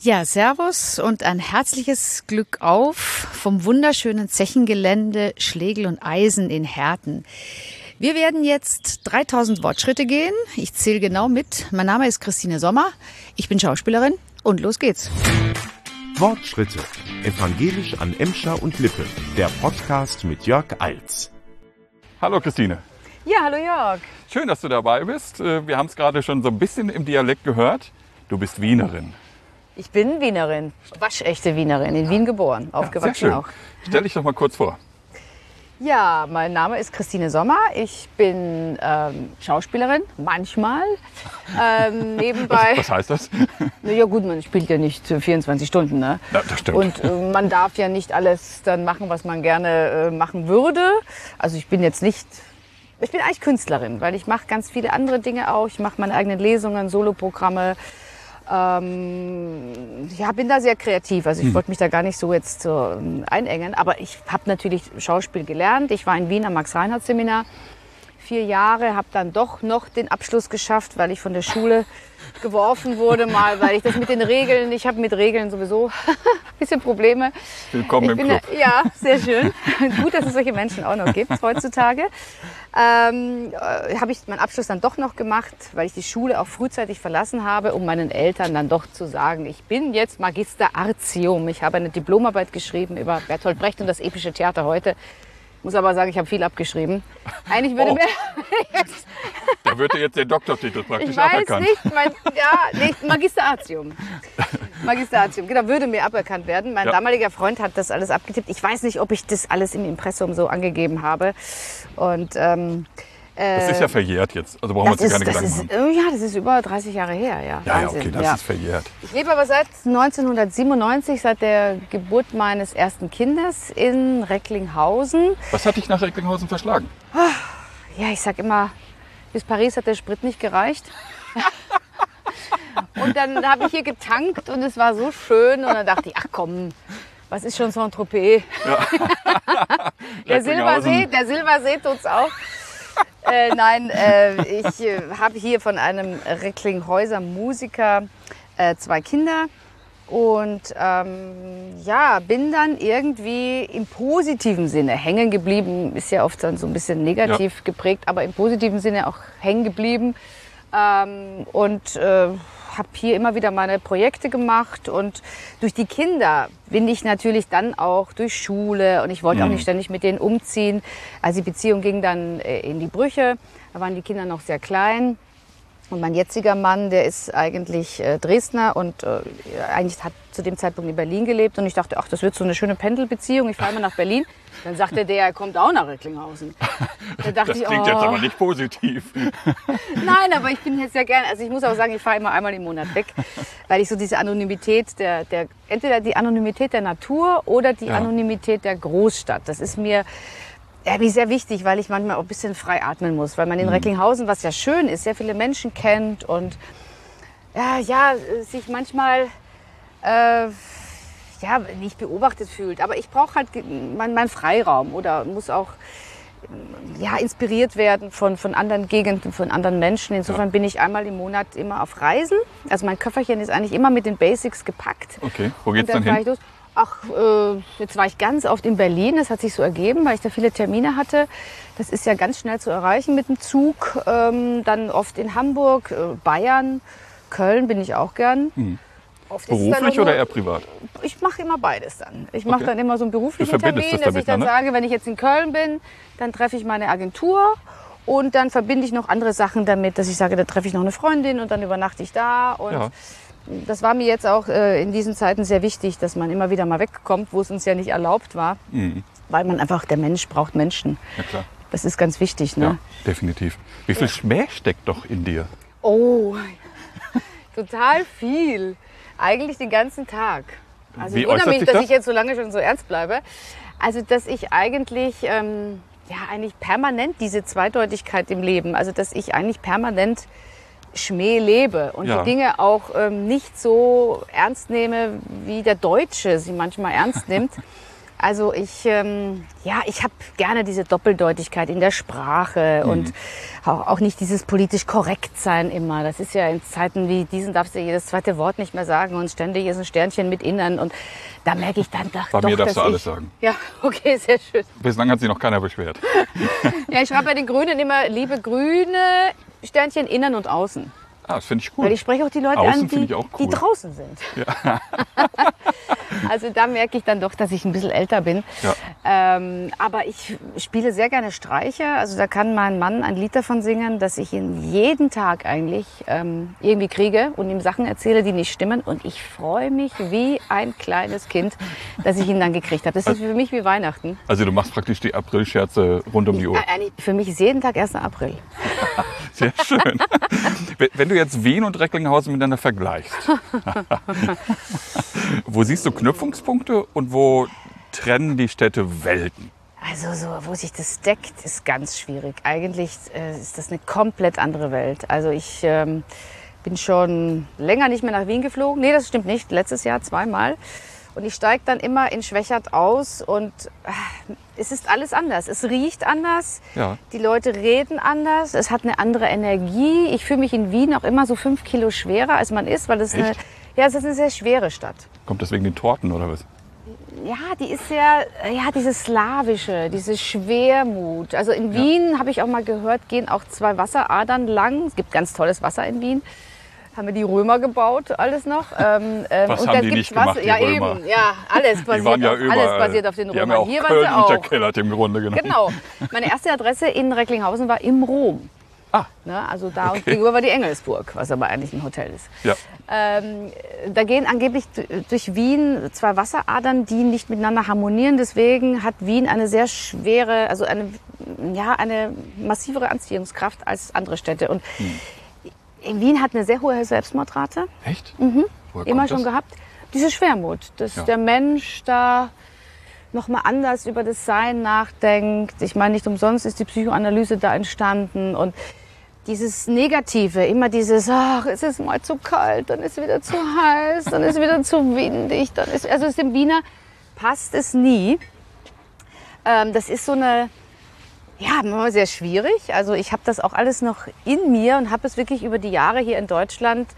Ja, servus und ein herzliches Glück auf vom wunderschönen Zechengelände Schlegel und Eisen in Herten. Wir werden jetzt 3000 Wortschritte gehen. Ich zähle genau mit. Mein Name ist Christine Sommer. Ich bin Schauspielerin und los geht's. Wortschritte. Evangelisch an Emscher und Lippe. Der Podcast mit Jörg Alz. Hallo Christine. Ja, hallo Jörg. Schön, dass du dabei bist. Wir haben es gerade schon so ein bisschen im Dialekt gehört. Du bist Wienerin. Ich bin Wienerin, waschechte Wienerin, in Wien geboren, aufgewachsen sehr schön. auch. Stell dich doch mal kurz vor. Ja, mein Name ist Christine Sommer. Ich bin Schauspielerin, manchmal. Nebenbei. Was heißt das? Na ja gut, man spielt ja nicht 24 Stunden, ne? Ja, das stimmt. Und man darf ja nicht alles dann machen, was man gerne machen würde. Also ich bin eigentlich Künstlerin, weil ich mache ganz viele andere Dinge auch. Ich mache meine eigenen Lesungen, Soloprogramme. Bin da sehr kreativ. Also ich wollte mich da gar nicht so jetzt einengen. Aber ich habe natürlich Schauspiel gelernt. Ich war in Wien am Max-Reinhardt-Seminar 4 Jahre, habe dann doch noch den Abschluss geschafft, weil ich von der Schule geworfen wurde, weil ich das mit den Regeln, ich habe mit Regeln sowieso ein bisschen Probleme. Willkommen im Club. Ja, sehr schön. Gut, dass es solche Menschen auch noch gibt heutzutage. Habe ich meinen Abschluss dann doch noch gemacht, weil ich die Schule auch frühzeitig verlassen habe, um meinen Eltern dann doch zu sagen, ich bin jetzt Magister Artium. Ich habe eine Diplomarbeit geschrieben über Bertolt Brecht und das epische Theater heute. Ich muss aber sagen, ich habe viel abgeschrieben. Eigentlich würde mir jetzt... Da wird dir jetzt der Doktortitel praktisch Ich weiß aberkannt. nicht, Magister Artium. Magister Artium, genau, würde mir aberkannt werden. Mein damaliger Freund hat das alles abgetippt. Ich weiß nicht, ob ich das alles im Impressum so angegeben habe. Und, das ist ja verjährt jetzt. Also brauchen wir uns hier keine Gedanken machen. Ja, das ist über 30 Jahre her. Ja, Ja, Wahnsinn, okay, das ist verjährt. Ich lebe aber seit 1997, seit der Geburt meines ersten Kindes in Recklinghausen. Was hat dich nach Recklinghausen verschlagen? Ja, ich sag immer, bis Paris hat der Sprit nicht gereicht. Und dann habe ich hier getankt und es war so schön. Und dann dachte ich, ach komm, was ist schon Saint-Tropez? Ja. der Silbersee tut's auch. Ich habe hier von einem Recklinghäuser Musiker 2 Kinder. Und bin dann irgendwie im positiven Sinne hängen geblieben. Ist ja oft dann so ein bisschen negativ geprägt, aber im positiven Sinne auch hängen geblieben. Habe hier immer wieder meine Projekte gemacht. Und durch die Kinder bin ich natürlich dann auch durch Schule. Und ich wollte auch nicht ständig mit denen umziehen. Also die Beziehung ging dann in die Brüche. Da waren die Kinder noch sehr klein. Und mein jetziger Mann, der ist eigentlich Dresdner und eigentlich hat zu dem Zeitpunkt in Berlin gelebt. Und ich dachte, ach, das wird so eine schöne Pendelbeziehung. Ich fahre mal nach Berlin. Dann sagte der, er kommt auch nach Recklinghausen. Da dachte Das klingt jetzt aber nicht positiv. Nein, aber ich bin jetzt sehr gerne. Also ich muss auch sagen, ich fahre immer einmal im Monat weg, weil ich so diese Anonymität entweder die Anonymität der Natur oder die Anonymität der Großstadt. Das ist mir sehr wichtig, weil ich manchmal auch ein bisschen frei atmen muss, weil man in Recklinghausen, was ja schön ist, sehr viele Menschen kennt und sich manchmal nicht beobachtet fühlt. Aber ich brauche halt meinen Freiraum oder muss auch inspiriert werden von anderen Gegenden, von anderen Menschen. Insofern bin ich einmal im Monat immer auf Reisen. Also mein Köfferchen ist eigentlich immer mit den Basics gepackt. Okay, wo geht's dann hin? Jetzt war ich ganz oft in Berlin. Das hat sich so ergeben, weil ich da viele Termine hatte. Das ist ja ganz schnell zu erreichen mit dem Zug. Dann oft in Hamburg, Bayern, Köln bin ich auch gern. Beruflich oder eher privat? Ich mache immer beides dann. Ich mache dann immer so einen beruflichen Termin, das dass ich dann sage, wenn ich jetzt in Köln bin, dann treffe ich meine Agentur. Und dann verbinde ich noch andere Sachen damit, dass ich sage, da treffe ich noch eine Freundin und dann übernachte ich da. Und das war mir jetzt auch in diesen Zeiten sehr wichtig, dass man immer wieder mal wegkommt, wo es uns ja nicht erlaubt war. Weil man einfach, der Mensch braucht Menschen. Ja, klar. Das ist ganz wichtig, ne? Ja, definitiv. Wie viel Schmäh steckt doch in dir? Oh, total viel. Eigentlich den ganzen Tag. Also ich wundere mich, dass ich jetzt so lange schon so ernst bleibe. Also dass ich eigentlich eigentlich permanent diese Zweideutigkeit im Leben, also dass ich eigentlich permanent Schmäh lebe und die Dinge auch nicht so ernst nehme, wie der Deutsche sie manchmal ernst nimmt. Also ich habe gerne diese Doppeldeutigkeit in der Sprache und auch nicht dieses politisch korrekt sein immer. Das ist ja in Zeiten wie diesen darfst du jedes zweite Wort nicht mehr sagen und ständig ist ein Sternchen mit Innern und da merke ich dann doch, Bei mir darfst du dass alles sagen. Ja, okay, sehr schön. Bislang hat sich noch keiner beschwert. Ja, ich schreibe bei den Grünen immer, liebe Grüne, Sternchen innen und außen. Ah, das finde ich gut. Weil ich spreche auch die Leute Außen an, finde die, ich auch die cool. draußen sind. Ja. Also da merke ich dann doch, dass ich ein bisschen älter bin. Ja. Aber ich spiele sehr gerne Streicher. Also da kann mein Mann ein Lied davon singen, dass ich ihn jeden Tag eigentlich irgendwie kriege und ihm Sachen erzähle, die nicht stimmen. Und ich freue mich wie ein kleines Kind, dass ich ihn dann gekriegt habe. Das ist für mich wie Weihnachten. Also du machst praktisch die Aprilscherze rund um die Uhr. Für mich ist jeden Tag 1. April. Sehr schön. Wenn du jetzt Wien und Recklinghausen miteinander vergleichst, wo siehst du Knüpfungspunkte und wo trennen die Städte Welten? Also so, wo sich das deckt, ist ganz schwierig. Eigentlich ist das eine komplett andere Welt. Also ich bin schon länger nicht mehr nach Wien geflogen. Nee, das stimmt nicht. Letztes Jahr 2-mal. Und ich steige dann immer in Schwechat aus und es ist alles anders. Es riecht anders, Ja. die Leute reden anders, es hat eine andere Energie. Ich fühle mich in Wien auch immer so 5 Kilo schwerer, als man ist, weil es es ist eine sehr schwere Stadt. Kommt das wegen den Torten oder was? Ja, die ist sehr, dieses Slawische, diese Schwermut. Also in Wien, habe ich auch mal gehört, gehen auch 2 Wasseradern lang. Es gibt ganz tolles Wasser in Wien. Haben wir die Römer gebaut, alles noch. Was haben die nicht gemacht, die ja, Römer? Eben, ja, alles Die waren ja überall. alles basiert auf den Die haben ja Römern. auch Hier Köln waren sie auch. unterkellert im Grunde genommen. Genau. Meine erste Adresse in Recklinghausen war im Rom. Ah. Ne, also da und gegenüber war die Engelsburg, was aber eigentlich ein Hotel ist. Ja. Da gehen angeblich durch Wien 2 Wasseradern, die nicht miteinander harmonieren. Deswegen hat Wien eine sehr schwere, also eine massivere Anziehungskraft als andere Städte. Und Wien hat eine sehr hohe Selbstmordrate. Echt? Woher Immer kommt schon das? gehabt. Diese Schwermut, dass Ja. der Mensch da noch mal anders über das Sein nachdenkt. Ich meine, nicht umsonst ist die Psychoanalyse da entstanden und dieses Negative, immer dieses, ach, es ist mal zu kalt, dann ist wieder zu heiß, dann ist wieder zu windig, also dem Wiener passt es nie. Das ist so eine, ja, sehr schwierig. Also ich habe das auch alles noch in mir und habe es wirklich über die Jahre hier in Deutschland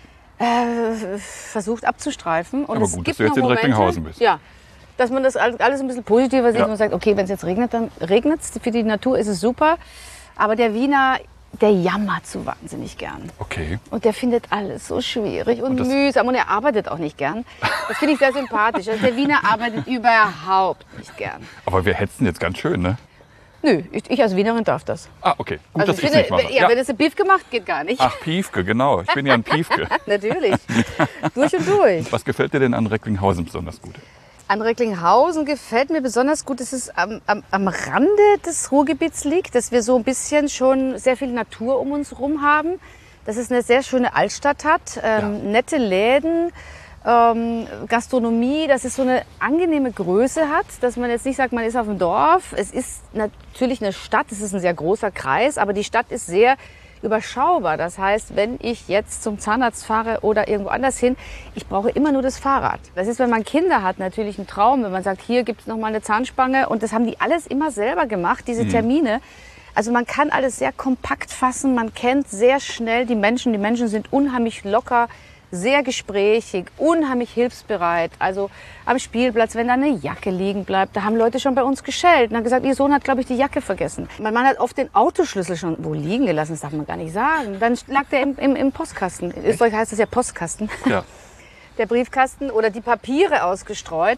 versucht abzustreifen. Und Aber es gut, gibt dass du jetzt noch in Momente, Recklinghausen bist. Ja, dass man das alles ein bisschen positiver sieht Ja. und sagt, okay, wenn es jetzt regnet, dann regnet es. Für die Natur ist es super. Aber der Wiener, der jammert so wahnsinnig gern. Okay. Und der findet alles so schwierig und das- mühsam und er arbeitet auch nicht gern. Das finde ich sehr sympathisch. Also der Wiener arbeitet überhaupt nicht gern. Aber wir hetzen jetzt ganz schön, ne? Nö, ich als Wienerin darf das. Ah, okay. Gut, Also dass ich ich finde, nicht mache. ja, wenn es ein Beef gemacht, geht gar nicht. Ach, Piefke, genau. Ich bin ja ein Piefke. Natürlich. Durch und durch. Was gefällt dir denn an Recklinghausen besonders gut? An Recklinghausen gefällt mir besonders gut, dass es am Rande des Ruhrgebiets liegt, dass wir so ein bisschen schon sehr viel Natur um uns herum haben, dass es eine sehr schöne Altstadt hat, nette Läden, Gastronomie, dass es so eine angenehme Größe hat, dass man jetzt nicht sagt, man ist auf dem Dorf. Es ist natürlich eine Stadt, es ist ein sehr großer Kreis, aber die Stadt ist sehr überschaubar. Das heißt, wenn ich jetzt zum Zahnarzt fahre oder irgendwo anders hin, ich brauche immer nur das Fahrrad. Das ist, wenn man Kinder hat, natürlich ein Traum, wenn man sagt, hier gibt es noch mal eine Zahnspange. Und das haben die alles immer selber gemacht, diese Termine. Also man kann alles sehr kompakt fassen, man kennt sehr schnell die Menschen. Die Menschen sind unheimlich locker, sehr gesprächig, unheimlich hilfsbereit. Also am Spielplatz, wenn da eine Jacke liegen bleibt, da haben Leute schon bei uns geschellt und haben gesagt, ihr Sohn hat, glaube ich, die Jacke vergessen. Mein Mann hat oft den Autoschlüssel schon wo liegen gelassen, das darf man gar nicht sagen. Dann lag der im Postkasten. In Österreich heißt das ja Postkasten. Ja. Der Briefkasten oder die Papiere ausgestreut.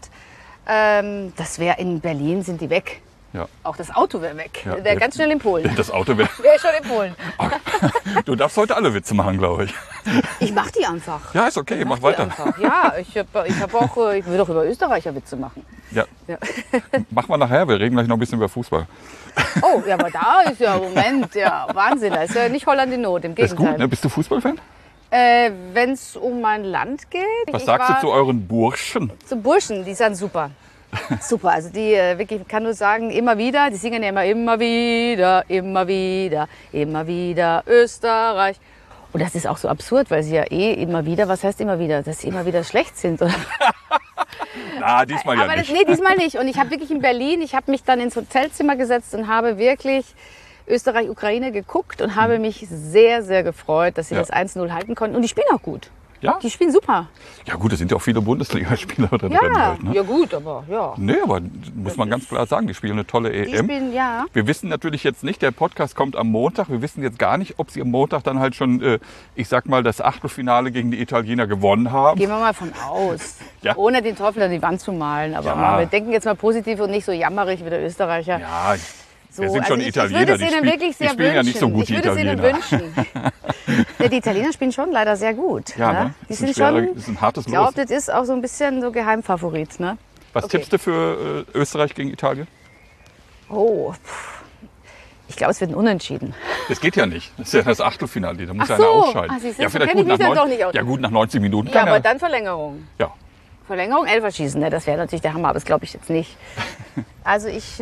Das wäre in Berlin, sind die weg. Ja. Auch das Auto wäre weg. Ja, Wäre ganz schnell in Polen. Das Auto wäre. Wäre schon in Polen. Du darfst heute alle Witze machen, glaube ich. Ich mach die einfach. Ja, ist okay, mach die weiter. einfach. Ja, ich will doch über Österreicher Witze machen. Ja. Ja. Mach mal nachher, wir reden gleich noch ein bisschen über Fußball. Oh, ja, aber da ist ja, Moment, ja, Wahnsinn. Da ist ja nicht Holland in Not, im Ist Gegenteil. gut, ne? Bist du Fußballfan? Wenn es um mein Land geht. Was sagst du zu euren Burschen? Zu Burschen, die sind super. Super, also die wirklich, ich kann nur sagen, immer wieder, die singen ja immer wieder, immer wieder, immer wieder Österreich. Und das ist auch so absurd, weil sie ja immer wieder, was heißt immer wieder, dass sie immer wieder schlecht sind. Oder? Na, diesmal ja Aber nicht. nee, diesmal nicht. Und ich habe wirklich in Berlin, ich habe mich dann ins Hotelzimmer gesetzt und habe wirklich Österreich-Ukraine geguckt und habe mich sehr, sehr gefreut, dass sie Ja. das 1-0 halten konnten. Und die spielen auch gut. Ja? Die spielen super. Ja gut, es sind ja auch viele Bundesligaspieler da drin. Ja, Halt, ne? ja gut, aber ja. Nee, aber muss man ganz klar sagen, die spielen eine tolle Die EM. spielen, ja. Wir wissen natürlich jetzt nicht, der Podcast kommt am Montag. Wir wissen jetzt gar nicht, ob sie am Montag dann halt schon, ich sag mal, das Achtelfinale gegen die Italiener gewonnen haben. Gehen wir mal von aus. Ja. Ohne den Teufel an die Wand zu malen. Aber Ja. mal, wir denken jetzt mal positiv und nicht so jammerig wie der Österreicher. Ja, So, wir sind schon ich Italiener, würde es die ihnen spielen- wirklich die sehr spielen ja nicht so wünschen. gut, die Ich würde es ihnen Italiener. wünschen. Ja, die Italiener spielen schon leider sehr gut. Ja, ne? ne? Die Ist ein sind schwerer- schon, ist ein hartes ich glaube, Los. das ist auch so ein bisschen so Geheimfavorit. Ne? Was Okay. tippst du für Österreich gegen Italien? Oh, ich glaube, es wird ein Unentschieden. Das geht ja nicht. Das ist ja das Achtelfinale. Da muss Ach ja einer so. ausscheiden. Ah, siehst du, ja, so vielleicht kenn ich gut nach, mich dann neun- doch nicht aus. ja, gut, nach 90 Minuten Ja, kann aber er. dann Verlängerung. Ja. Verlängerung, Elferschießen, ne? Das wäre natürlich der Hammer, aber das glaube ich jetzt nicht. Also ich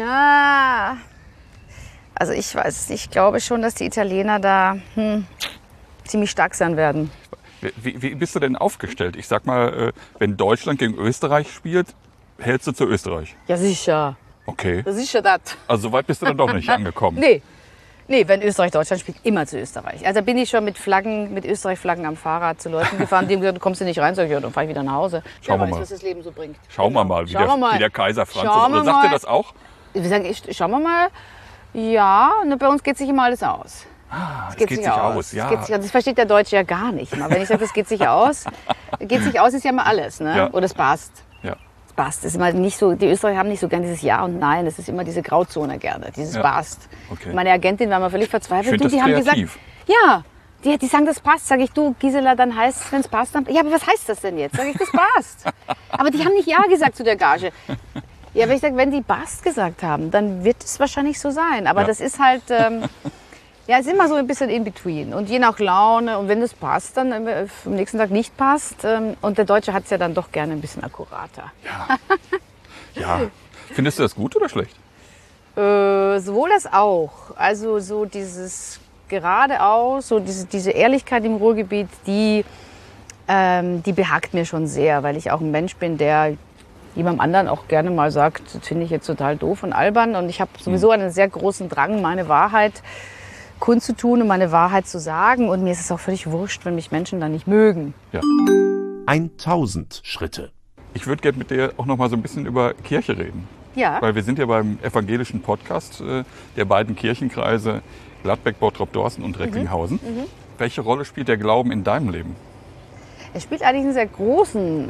weiß es nicht. Ich glaube schon, dass die Italiener da ziemlich stark sein werden. Wie bist du denn aufgestellt? Ich sag mal, wenn Deutschland gegen Österreich spielt, hältst du zu Österreich. Ja, sicher. Okay. Sicher das. Also so weit bist du dann doch nicht angekommen. Nee, wenn Österreich-Deutschland spielt, immer zu Österreich. Also da bin ich schon mit Flaggen, mit Österreich-Flaggen am Fahrrad zu Leuten gefahren, die haben gesagt, du kommst hier nicht rein. Sag ich, ja, dann fahre ich wieder nach Hause. Schauen wir Wer weiß, mal. was das Leben so bringt. Schauen wir mal, wie Schauen wir mal. wie der Kaiser Franz Schauen ist. Oder wir sagt er mal. das auch? Wir sagen, schauen wir mal. Ja, ne, bei uns geht sich immer alles aus. Es geht sich aus. Ja. Es geht sich aus. Das versteht der Deutsche ja gar nicht. Immer. Wenn ich sage, das geht sich aus, geht sich aus ist ja immer alles. Ne? Ja. Oder es passt. Ja. Es passt. Das ist immer nicht so, die Österreicher haben nicht so gern dieses Ja und Nein. Das ist immer diese Grauzone gerne, dieses Ja. passt. Okay. Meine Agentin war mal völlig verzweifelt. Ich find Du, das die haben kreativ. gesagt, ja, die sagen, das passt. Sag ich, du, Gisela, dann heißt es, wenn es passt, dann. Ja, aber was heißt das denn jetzt? Sag ich, das passt. Aber die haben nicht Ja gesagt zu der Gage. Ja, aber ich sage, wenn die Bast gesagt haben, dann wird es wahrscheinlich so sein. Aber Ja. das ist halt, ja, ist immer so ein bisschen in between. Und je nach Laune und wenn es passt, dann am nächsten Tag nicht passt. Und der Deutsche hat es ja dann doch gerne ein bisschen akkurater. Ja. Findest du das gut oder schlecht? Sowohl das auch. Also so dieses geradeaus, so diese Ehrlichkeit im Ruhrgebiet, die behagt mir schon sehr, weil ich auch ein Mensch bin, der jemandem anderen auch gerne mal sagt, das finde ich jetzt total doof und albern. Und ich habe sowieso einen sehr großen Drang, meine Wahrheit kundzutun und meine Wahrheit zu sagen. Und mir ist es auch völlig wurscht, wenn mich Menschen dann nicht mögen. Ja. 1000 Schritte. Ich würde gerne mit dir auch noch mal so ein bisschen über Kirche reden. Ja, Weil wir sind ja beim evangelischen Podcast der beiden Kirchenkreise Gladbeck, Bottrop-Dorsten und Recklinghausen. Welche Rolle spielt der Glauben in deinem Leben? er spielt eigentlich einen sehr großen,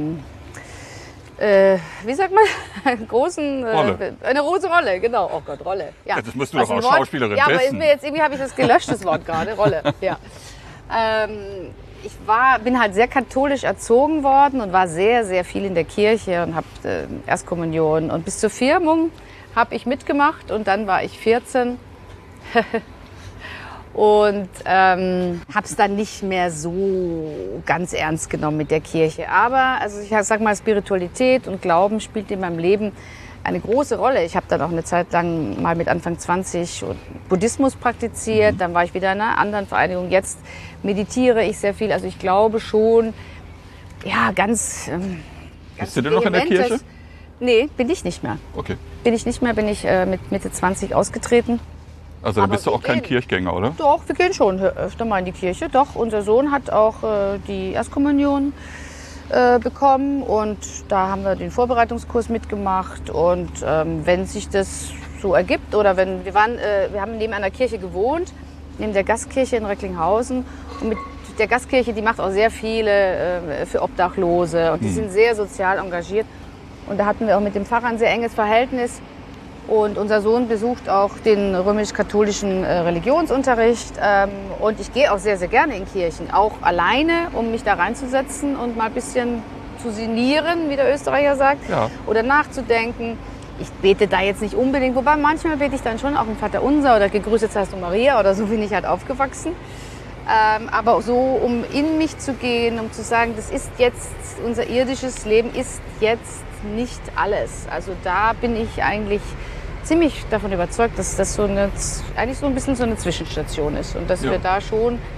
wie sagt man, großen, Rolle. eine große Rolle, genau. Oh Gott, Rolle. Ja, Ja, das musst du Was doch ein als Wort. Schauspielerin Ja, aber ist wissen. mir jetzt irgendwie habe ich das gelöscht, das Wort gerade, Rolle. Ja. Ich bin halt sehr katholisch erzogen worden und war sehr, sehr viel in der Kirche und habe Erstkommunion und bis zur Firmung habe ich mitgemacht und dann war ich 14 und habe es dann nicht mehr so ganz ernst genommen mit der Kirche. Aber also ich sag mal, Spiritualität und Glauben spielt in meinem Leben eine große Rolle. Ich habe dann auch eine Zeit lang mal mit Anfang 20 Buddhismus praktiziert. Dann war ich wieder in einer anderen Vereinigung. Jetzt meditiere ich sehr viel. Also ich glaube schon, ja, ganz Bist du denn noch in der vehement, Kirche? dass- Nee, bin ich nicht mehr. Okay. Bin ich nicht mehr, bin ich mit Mitte 20 ausgetreten. Also da Aber bist du wir auch kein gehen. Kirchgänger, oder? Doch, wir gehen schon öfter mal in die Kirche. Doch, unser Sohn hat auch die Erstkommunion bekommen und da haben wir den Vorbereitungskurs mitgemacht. Und wenn sich das so ergibt oder wenn wir haben neben einer Kirche gewohnt, neben der Gastkirche in Recklinghausen und mit der Gastkirche, die macht auch sehr viele für Obdachlose und die sind sehr sozial engagiert. Und da hatten wir auch mit dem Pfarrer ein sehr enges Verhältnis. Und unser Sohn besucht auch den römisch-katholischen Religionsunterricht. Und ich gehe auch sehr, sehr gerne in Kirchen. Auch alleine, um mich da reinzusetzen und mal ein bisschen zu sinnieren, wie der Österreicher sagt. Ja. Oder nachzudenken. Ich bete da jetzt nicht unbedingt. Wobei manchmal bete ich dann schon auch im Vaterunser oder Gegrüßet seist du Maria oder so bin ich halt aufgewachsen. Aber so, um in mich zu gehen, um zu sagen, das ist jetzt, unser irdisches Leben ist jetzt nicht alles. Also da bin ich eigentlich ziemlich davon überzeugt, dass das eigentlich so ein bisschen so eine Zwischenstation ist und dass Ja. wir da schon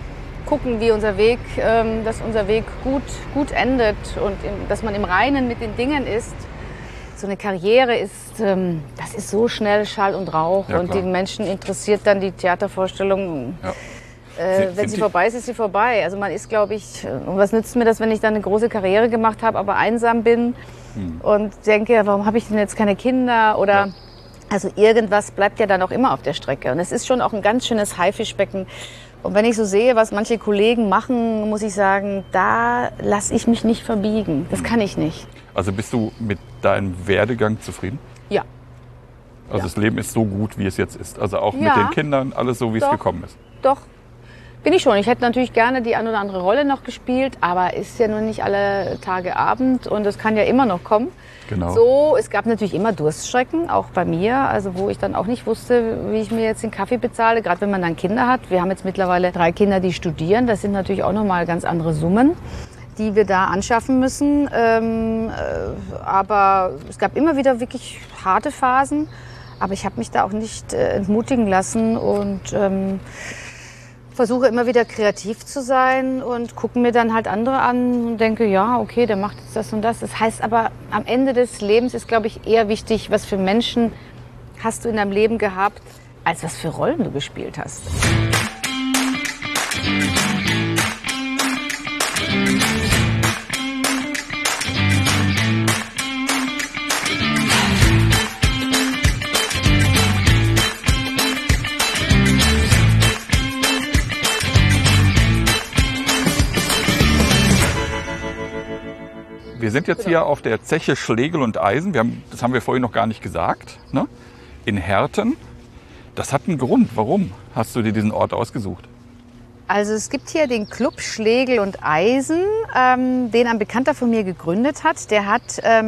gucken, wie unser Weg, dass unser Weg gut endet und dass man im Reinen mit den Dingen ist. So eine Karriere ist, das ist so schnell Schall und Rauch Ja, und klar. die Menschen interessiert dann die Theatervorstellung. Ja. Wenn sie vorbei ist, ist sie vorbei. Also man ist, glaube ich, und was nützt mir das, wenn ich dann eine große Karriere gemacht habe, aber einsam bin und denke, warum habe ich denn jetzt keine Kinder oder also irgendwas bleibt ja dann auch immer auf der Strecke. Und es ist schon auch ein ganz schönes Haifischbecken. Und wenn ich so sehe, was manche Kollegen machen, muss ich sagen, da lasse ich mich nicht verbiegen. Das kann ich nicht. Also bist du mit deinem Werdegang zufrieden? Ja. Also das Leben ist so gut, wie es jetzt ist. Also auch mit Ja. den Kindern, alles so, wie es Doch. gekommen ist. Doch, bin ich schon. Ich hätte natürlich gerne die ein oder andere Rolle noch gespielt, aber ist ja nur nicht alle Tage Abend und es kann ja immer noch kommen. Genau. So, es gab natürlich immer Durststrecken, auch bei mir, also wo ich dann auch nicht wusste, wie ich mir jetzt den Kaffee bezahle, gerade wenn man dann Kinder hat. Wir haben jetzt mittlerweile 3 Kinder, die studieren. Das sind natürlich auch nochmal ganz andere Summen, die wir da anschaffen müssen. Aber es gab immer wieder wirklich harte Phasen. Aber ich habe mich da auch nicht entmutigen lassen und versuche immer wieder kreativ zu sein und gucke mir dann halt andere an und denke, ja, okay, der macht jetzt das und das. Das heißt aber, am Ende des Lebens ist, glaube ich, eher wichtig, was für Menschen hast du in deinem Leben gehabt, als was für Rollen du gespielt hast. Wir sind jetzt hier auf der Zeche Schlegel und Eisen. Das haben wir vorhin noch gar nicht gesagt. Ne? In Herten. Das hat einen Grund. Warum hast du dir diesen Ort ausgesucht? Also es gibt hier den Club Schlegel und Eisen, den ein Bekannter von mir gegründet hat. Der hat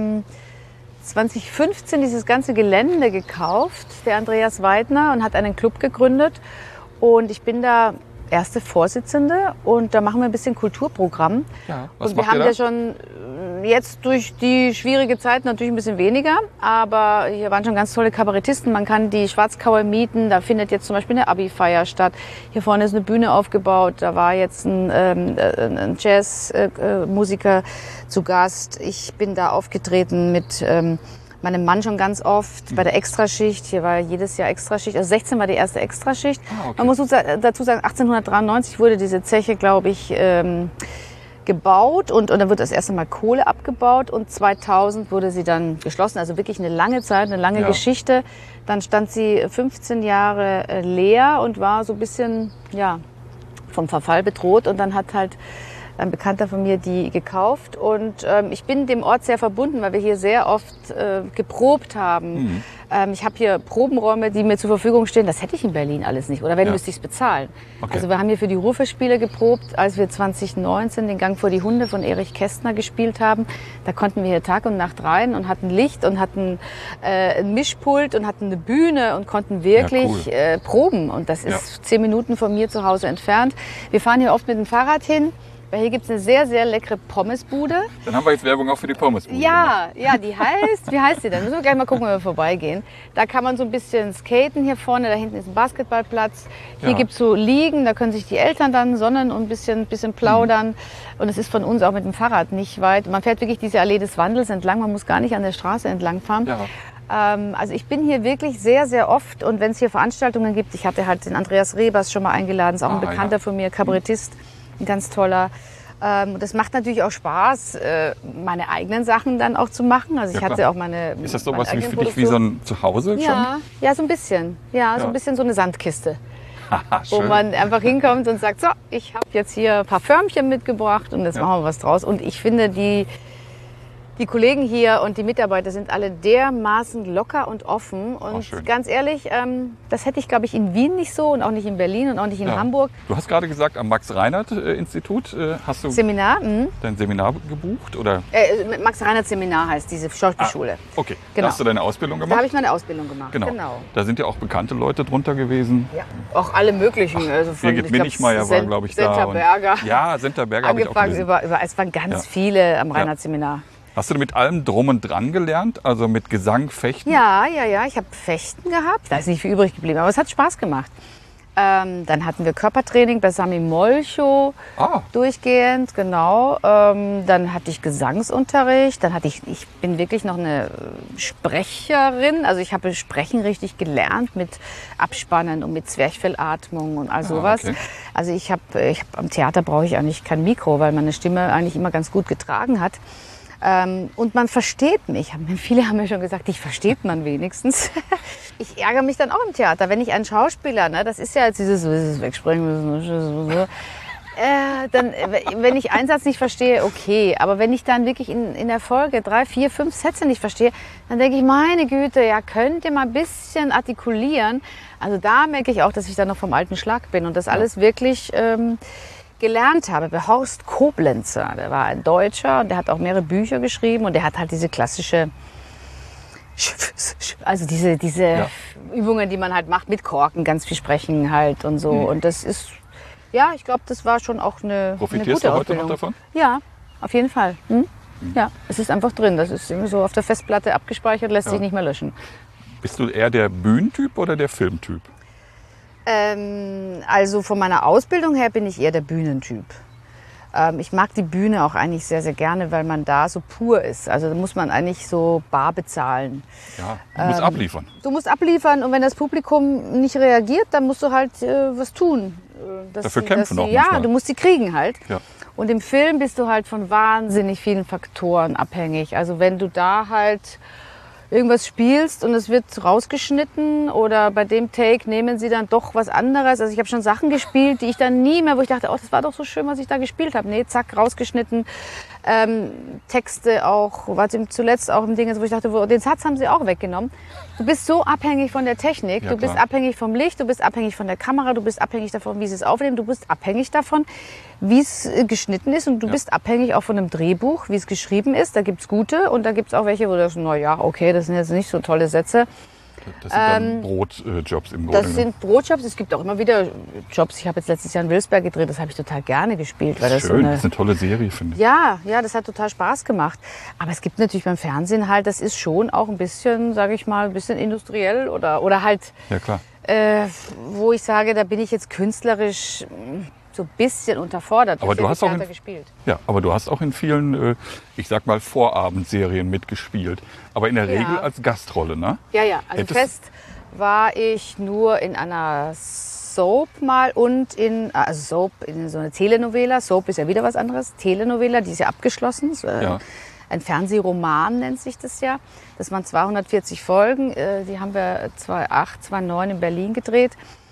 2015 dieses ganze Gelände gekauft, der Andreas Weidner, und hat einen Club gegründet. Und ich bin da erste Vorsitzende und da machen wir ein bisschen Kulturprogramm. Ja, was und wir macht ihr haben da? ja schon jetzt durch die schwierige Zeit natürlich ein bisschen weniger, aber hier waren schon ganz tolle Kabarettisten. Man kann die Schwarzkauer mieten, da findet jetzt zum Beispiel eine Abi-Feier statt. Hier vorne ist eine Bühne aufgebaut, da war jetzt ein Jazzmusiker zu Gast. Ich bin da aufgetreten mit meinem Mann schon ganz oft bei der Extraschicht. Hier war jedes Jahr Extraschicht. Also 16 war die erste Extraschicht. Ah, okay. Man muss dazu sagen, 1893 wurde diese Zeche, glaube ich, gebaut und dann wird das erste Mal Kohle abgebaut und 2000 wurde sie dann geschlossen. Also wirklich eine lange Zeit, eine lange Ja. Geschichte. Dann stand sie 15 Jahre leer und war so ein bisschen vom Verfall bedroht und dann hat halt ein Bekannter von mir die gekauft und ich bin dem Ort sehr verbunden, weil wir hier sehr oft geprobt haben. Ich habe hier Probenräume, die mir zur Verfügung stehen. Das hätte ich in Berlin alles nicht. Oder wenn, müsste ich es bezahlen. Okay. Also wir haben hier für die Ruhrfestspiele geprobt, als wir 2019 den Gang vor die Hunde von Erich Kästner gespielt haben. Da konnten wir hier Tag und Nacht rein und hatten Licht und hatten ein Mischpult und hatten eine Bühne und konnten wirklich proben. Und das ist 10 Minuten von mir zu Hause entfernt. Wir fahren hier oft mit dem Fahrrad hin. Weil hier gibt es eine sehr, sehr leckere Pommesbude. Dann haben wir jetzt Werbung auch für die Pommesbude. Ja, die heißt, wie heißt die denn? Müssen wir gleich mal gucken, wenn wir vorbeigehen. Da kann man so ein bisschen skaten hier vorne, da hinten ist ein Basketballplatz. Hier Ja. gibt es so Liegen, da können sich die Eltern dann sonnen und ein bisschen plaudern. Und es ist von uns auch mit dem Fahrrad nicht weit. Man fährt wirklich diese Allee des Wandels entlang, man muss gar nicht an der Straße entlang fahren. Ja. Also ich bin hier wirklich sehr, sehr oft und wenn es hier Veranstaltungen gibt, ich hatte halt den Andreas Rebers schon mal eingeladen, ist auch ein Bekannter von mir, Kabarettist, ein ganz toller. Das macht natürlich auch Spaß, meine eigenen Sachen dann auch zu machen. Also ich Ja, hatte klar. auch meine Ist das meine sowas wie eigene für dich wie so ein Zuhause ja, so ein bisschen. Ja, so Ja. ein bisschen so eine Sandkiste. schon? Wo Schön. man einfach hinkommt und sagt, so, ich habe jetzt hier ein paar Förmchen mitgebracht und jetzt machen wir was draus. Und ich finde, die Kollegen hier und die Mitarbeiter sind alle dermaßen locker und offen. Und schön. ganz ehrlich, das hätte ich, glaube ich, in Wien nicht so und auch nicht in Berlin und auch nicht in Ja. Hamburg. Du hast gerade gesagt, am Max-Reinhardt-Institut hast du Seminar, dein Seminar gebucht? Oder? Max-Reinhardt-Seminar heißt diese Schauspielschule. Okay, Genau. da hast du deine Ausbildung Da gemacht? habe ich meine Ausbildung gemacht. Genau. Da sind ja auch bekannte Leute drunter gewesen. Ja, auch alle möglichen. Also von, Birgit Minichmeier war, glaube ich, da. Senta Berger. Ja, Senta Berger habe ich auch Angefangen gelesen. es waren ganz Ja. viele am Reinhardt-Seminar. Hast du mit allem drum und dran gelernt? Also mit Gesang, Fechten? Ja. Ich habe Fechten gehabt. Da ist nicht viel übrig geblieben, aber es hat Spaß gemacht. Dann hatten wir Körpertraining bei Sami Molcho durchgehend, genau. Dann hatte ich Gesangsunterricht. Dann hatte ich bin wirklich noch eine Sprecherin. Also ich habe Sprechen richtig gelernt mit Abspannen und mit Zwerchfellatmung und all sowas. Okay. Also ich hab am Theater brauche ich eigentlich kein Mikro, weil meine Stimme eigentlich immer ganz gut getragen hat. Und man versteht mich. Viele haben mir schon gesagt, dich versteht man wenigstens. Ich ärgere mich dann auch im Theater, wenn ich einen Schauspieler, ne, das ist ja jetzt dieses Wegsprechen müssen, dann, wenn ich einen Satz nicht verstehe, okay. Aber wenn ich dann wirklich in der Folge 3, 4, 5 Sätze nicht verstehe, dann denke ich, meine Güte, ja, könnt ihr mal ein bisschen artikulieren. Also da merke ich auch, dass ich dann noch vom alten Schlag bin und das alles wirklich gelernt habe. Bei Horst Koblenzer, der war ein Deutscher und der hat auch mehrere Bücher geschrieben und der hat halt diese klassische, also diese Übungen, die man halt macht mit Korken, ganz viel sprechen halt und so. Und das ist, ja, ich glaube, das war schon auch eine gute Ausbildung. Profitierst du heute noch davon? Ja, auf jeden Fall. Ja, es ist einfach drin. Das ist irgendwie so auf der Festplatte abgespeichert, lässt sich nicht mehr löschen. Bist du eher der Bühnentyp oder der Filmtyp? Also von meiner Ausbildung her bin ich eher der Bühnentyp. Ich mag die Bühne auch eigentlich sehr, sehr gerne, weil man da so pur ist. Also da muss man eigentlich so bar bezahlen. Ja, du musst abliefern. Du musst abliefern und wenn das Publikum nicht reagiert, dann musst du halt was tun. Dafür kämpfen auch manchmal. Ja, du musst sie kriegen halt. Ja. Und im Film bist du halt von wahnsinnig vielen Faktoren abhängig. Also wenn du da halt irgendwas spielst und es wird rausgeschnitten oder bei dem Take nehmen sie dann doch was anderes. Also ich habe schon Sachen gespielt, die ich dann nie mehr, wo ich dachte, oh, das war doch so schön, was ich da gespielt habe. Nee, zack, rausgeschnitten. Texte auch, war zuletzt auch im Ding, wo ich dachte, den Satz haben sie auch weggenommen. Du bist so abhängig von der Technik, ja, du bist abhängig vom Licht, du bist abhängig von der Kamera, du bist abhängig davon, wie sie es aufnehmen, du bist abhängig davon, wie es geschnitten ist und du bist abhängig auch von einem Drehbuch, wie es geschrieben ist. Da gibt's gute und da gibt's auch welche, wo du sagst, na ja, okay, das sind jetzt nicht so tolle Sätze. Das sind dann Brotjobs im Grunde. Das sind Brotjobs. Es gibt auch immer wieder Jobs. Ich habe jetzt letztes Jahr in Wilsberg gedreht. Das habe ich total gerne gespielt. Weil das schön, das ist eine tolle Serie, finde ich. Ja, das hat total Spaß gemacht. Aber es gibt natürlich beim Fernsehen halt, das ist schon auch ein bisschen, sage ich mal, ein bisschen industriell oder halt, ja, klar. Wo ich sage, da bin ich jetzt künstlerisch so ein bisschen unterfordert. Aber du hast auch gespielt. Ja, aber du hast auch in vielen, ich sag mal, Vorabendserien mitgespielt. Aber in der Regel als Gastrolle, ne? Ja. Also fest war ich nur in einer Soap mal und in so einer Telenovela. Soap ist ja wieder was anderes. Telenovela, die ist ja abgeschlossen. Ein Fernsehroman nennt sich das ja. Das waren 240 Folgen. Die haben wir 2008, 2009 in Berlin gedreht.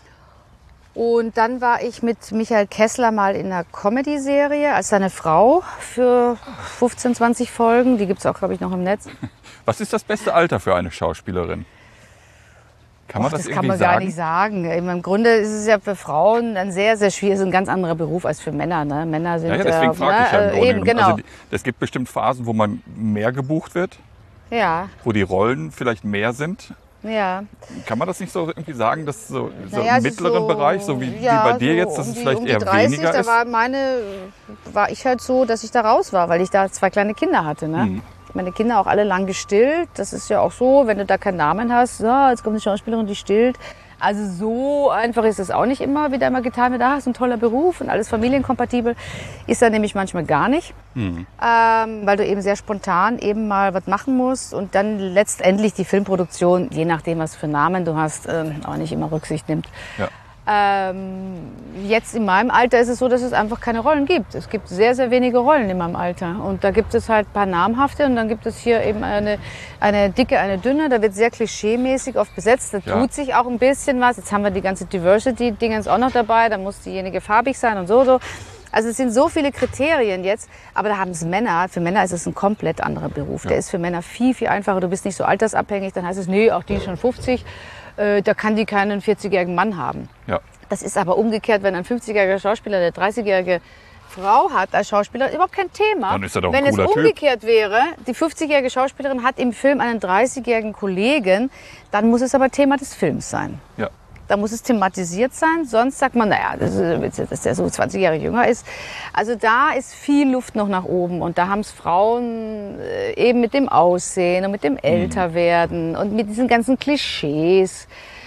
Und dann war ich mit Michael Kessler mal in einer Comedy-Serie als seine Frau für 15, 20 Folgen. Die gibt's auch, glaube ich, noch im Netz. Was ist das beste Alter für eine Schauspielerin? Kann man das irgendwie sagen? Das kann man gar nicht sagen. Im Grunde ist es ja für Frauen ein sehr, sehr schwierig. Es ist ein ganz anderer Beruf als für Männer. Ne? Männer sind deswegen frage ich ja im Grunde. Eben, genau. Also es gibt bestimmt Phasen, wo man mehr gebucht wird. Ja. Wo die Rollen vielleicht mehr sind. Ja. Kann man das nicht so irgendwie sagen, dass so im mittleren Bereich, so wie bei dir jetzt, dass es vielleicht eher 30, weniger ist? Da war ich halt so, dass ich da raus war, weil ich da 2 kleine Kinder hatte. Ne? Meine Kinder auch alle lang gestillt. Das ist ja auch so, wenn du da keinen Namen hast, jetzt kommt eine Schauspielerin, die stillt. Also so einfach ist es auch nicht immer, wie da immer getan wird, ist ein toller Beruf und alles familienkompatibel. Ist da nämlich manchmal gar nicht, weil du eben sehr spontan eben mal was machen musst und dann letztendlich die Filmproduktion, je nachdem was für Namen du hast, auch nicht immer Rücksicht nimmt. Ja. Jetzt in meinem Alter ist es so, dass es einfach keine Rollen gibt. Es gibt sehr, sehr wenige Rollen in meinem Alter. Und da gibt es halt ein paar namhafte und dann gibt es hier eben eine dicke, eine dünne. Da wird sehr klischeemäßig oft besetzt. Da tut sich auch ein bisschen was. Jetzt haben wir die ganze Diversity-Dingens auch noch dabei. Da muss diejenige farbig sein und so. Also es sind so viele Kriterien jetzt, aber da haben es Männer. Für Männer ist es ein komplett anderer Beruf. Der ist für Männer viel, viel einfacher. Du bist nicht so altersabhängig. Dann heißt es, nee, auch die ist schon 50. Da kann die keinen 40-jährigen Mann haben. Ja. Das ist aber umgekehrt, wenn ein 50-jähriger Schauspieler eine 30-jährige Frau hat als Schauspieler, überhaupt kein Thema. Dann ist er doch ein cooler Typ. Wenn es umgekehrt wäre, die 50-jährige Schauspielerin hat im Film einen 30-jährigen Kollegen, dann muss es aber Thema des Films sein. Ja. Da muss es thematisiert sein, sonst sagt man, naja, dass der so 20 Jahre jünger ist. Also da ist viel Luft noch nach oben und da haben es Frauen eben mit dem Aussehen und mit dem Älterwerden und mit diesen ganzen Klischees.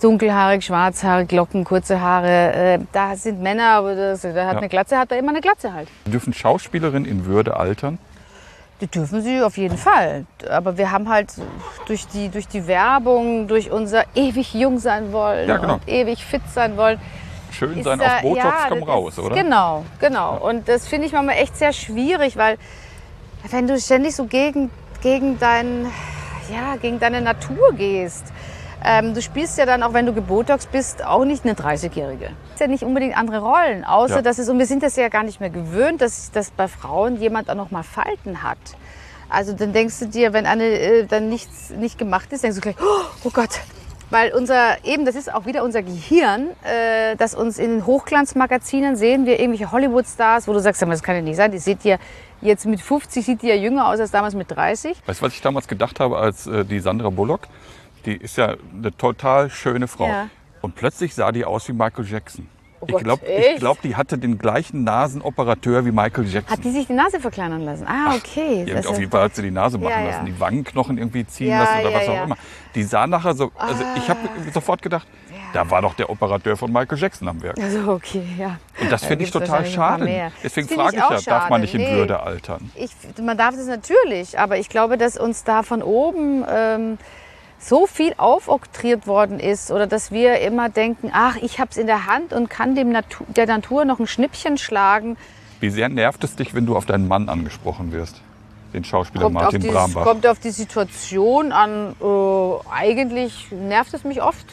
dunkelhaarig, schwarzhaarig, Locken, kurze Haare. Da sind Männer, aber der hat eine Glatze, hat er immer eine Glatze halt. Dürfen Schauspielerinnen in Würde altern? Die dürfen sie auf jeden Fall. Aber wir haben halt durch die Werbung, durch unser ewig jung sein wollen und ewig fit sein wollen. Schön sein auf Botox, komm raus, oder? Genau. Und das finde ich manchmal echt sehr schwierig, weil wenn du ständig so gegen deine Natur gehst, du spielst ja dann, auch wenn du gebotox bist, auch nicht eine 30-Jährige. Es ist ja nicht unbedingt andere Rollen, außer dass es, und wir sind das ja gar nicht mehr gewöhnt, dass bei Frauen jemand auch noch mal Falten hat. Also dann denkst du dir, wenn eine dann nicht gemacht ist, denkst du gleich, oh Gott. Weil das ist auch wieder unser Gehirn, dass uns in den Hochglanzmagazinen sehen wir irgendwelche Hollywood-Stars, wo du sagst, das kann ja nicht sein, die seht ihr jetzt mit 50, sieht die ja jünger aus als damals mit 30. Weißt du, was ich damals gedacht habe, als die Sandra Bullock, die ist ja eine total schöne Frau. Ja. Und plötzlich sah die aus wie Michael Jackson. Oh ich glaube, die hatte den gleichen Nasenoperateur wie Michael Jackson. Hat die sich die Nase verkleinern lassen? Okay. Auf jeden Fall hat sie die Nase machen lassen, die Wangenknochen irgendwie ziehen lassen oder was auch immer. Die sah nachher so, also ich habe sofort gedacht, da war doch der Operateur von Michael Jackson am Werk. Also okay, ja. Und das finde ich total schade. Deswegen frage ich darf man nicht in Würde altern? Man darf das natürlich, aber ich glaube, dass uns da von oben so viel aufoktroyiert worden ist oder dass wir immer denken, ach, ich habe es in der Hand und kann der Natur noch ein Schnippchen schlagen. Wie sehr nervt es dich, wenn du auf deinen Mann angesprochen wirst? Den Schauspieler Martin Brambach. Kommt auf die Situation an. Eigentlich nervt es mich oft,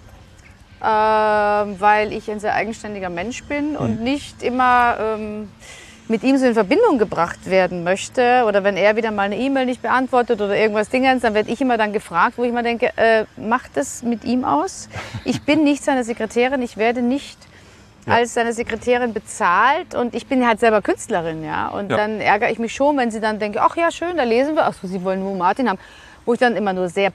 weil ich ein sehr eigenständiger Mensch bin und nicht immer mit ihm so in Verbindung gebracht werden möchte. Oder wenn er wieder mal eine E-Mail nicht beantwortet oder irgendwas Dingens, dann werde ich immer dann gefragt, wo ich immer denke, macht das mit ihm aus? Ich bin nicht seine Sekretärin, ich werde nicht als seine Sekretärin bezahlt und ich bin halt selber Künstlerin, ja. Und dann ärgere ich mich schon, wenn sie dann denke, ach ja, schön, da lesen wir, ach so, sie wollen nur Martin haben, wo ich dann immer nur sehr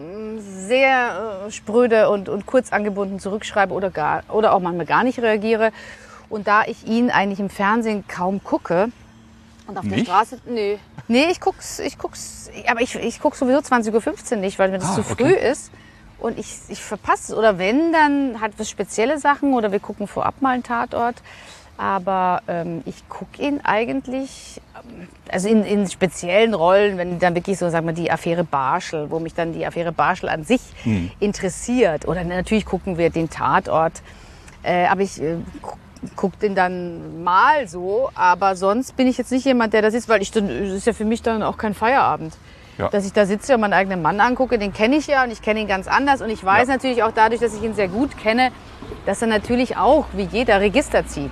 spröde und kurz angebunden zurückschreibe oder auch manchmal gar nicht reagiere. Und da ich ihn eigentlich im Fernsehen kaum gucke und auf der Straße, nee, ich guck's, aber ich guck sowieso 20:15 Uhr nicht, weil mir das zu früh ist und ich verpasse es. Oder wenn, dann hat was spezielle Sachen oder wir gucken vorab mal einen Tatort. Aber ich gucke ihn eigentlich, also in speziellen Rollen, wenn dann wirklich so, sagen wir, die Affäre Barschel, wo mich dann die Affäre Barschel an sich interessiert. Oder natürlich gucken wir den Tatort, aber ich gucke den dann mal so. Aber sonst bin ich jetzt nicht jemand, der da sitzt, weil das ist ja für mich dann auch kein Feierabend. Ja. Dass ich da sitze und meinen eigenen Mann angucke, den kenne ich ja und ich kenne ihn ganz anders. Und ich weiß natürlich auch dadurch, dass ich ihn sehr gut kenne, dass er natürlich auch, wie jeder, Register zieht.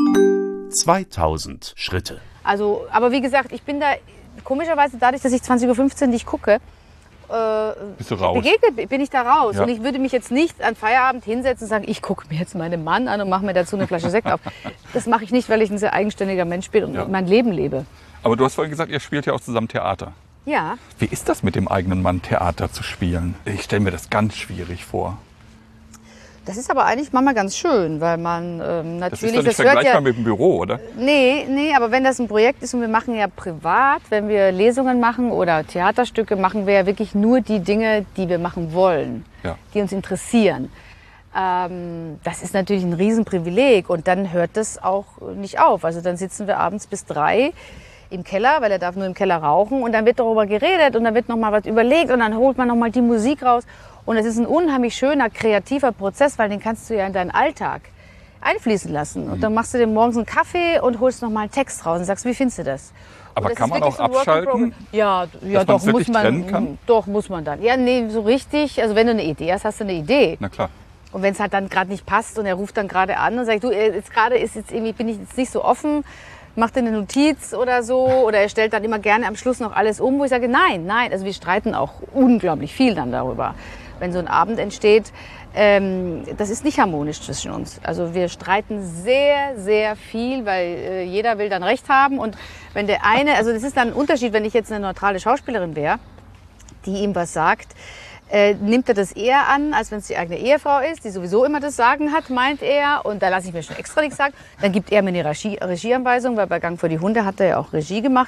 2000 Schritte. Also, aber wie gesagt, ich bin da komischerweise dadurch, dass ich 20:15 Uhr nicht gucke, bist du raus? Bin ich da raus. Ja. Und ich würde mich jetzt nicht an Feierabend hinsetzen und sagen, ich gucke mir jetzt meinen Mann an und mache mir dazu eine Flasche Sekt auf. Das mache ich nicht, weil ich ein sehr eigenständiger Mensch bin und mein Leben lebe. Aber du hast vorhin gesagt, ihr spielt ja auch zusammen Theater. Ja. Wie ist das mit dem eigenen Mann, Theater zu spielen? Ich stelle mir das ganz schwierig vor. Das ist aber eigentlich manchmal ganz schön, weil man natürlich... Das ist doch nicht vergleichbar mit dem Büro, oder? Nee, aber wenn das ein Projekt ist und wir machen ja privat, wenn wir Lesungen machen oder Theaterstücke, machen wir ja wirklich nur die Dinge, die wir machen wollen, die uns interessieren. Das ist natürlich ein Riesenprivileg und dann hört das auch nicht auf. Also dann sitzen wir abends bis 3 im Keller, weil er darf nur im Keller rauchen und dann wird darüber geredet und dann wird noch mal was überlegt und dann holt man noch mal die Musik raus. Und es ist ein unheimlich schöner, kreativer Prozess, weil den kannst du ja in deinen Alltag einfließen lassen. Und dann machst du dir morgens einen Kaffee und holst noch mal einen Text raus und sagst, wie findest du das? Aber kann man auch abschalten? Ja, doch, muss man. Doch, muss man dann. Ja, nee, so richtig. Also wenn du eine Idee hast, hast du eine Idee. Na klar. Und wenn es halt dann gerade nicht passt und er ruft dann gerade an und sagt, du, jetzt gerade bin ich jetzt nicht so offen, mach dir eine Notiz oder so. Oder er stellt dann immer gerne am Schluss noch alles um, wo ich sage, nein. Also wir streiten auch unglaublich viel dann darüber. Wenn so ein Abend entsteht, das ist nicht harmonisch zwischen uns. Also wir streiten sehr, sehr viel, weil jeder will dann Recht haben. Und wenn der eine, also das ist dann ein Unterschied, wenn ich jetzt eine neutrale Schauspielerin wäre, die ihm was sagt, nimmt er das eher an, als wenn es die eigene Ehefrau ist, die sowieso immer das Sagen hat, meint er. Und da lasse ich mir schon extra nichts sagen. Dann gibt er mir eine Regieanweisung, weil bei Gang vor die Hunde hat er ja auch Regie gemacht.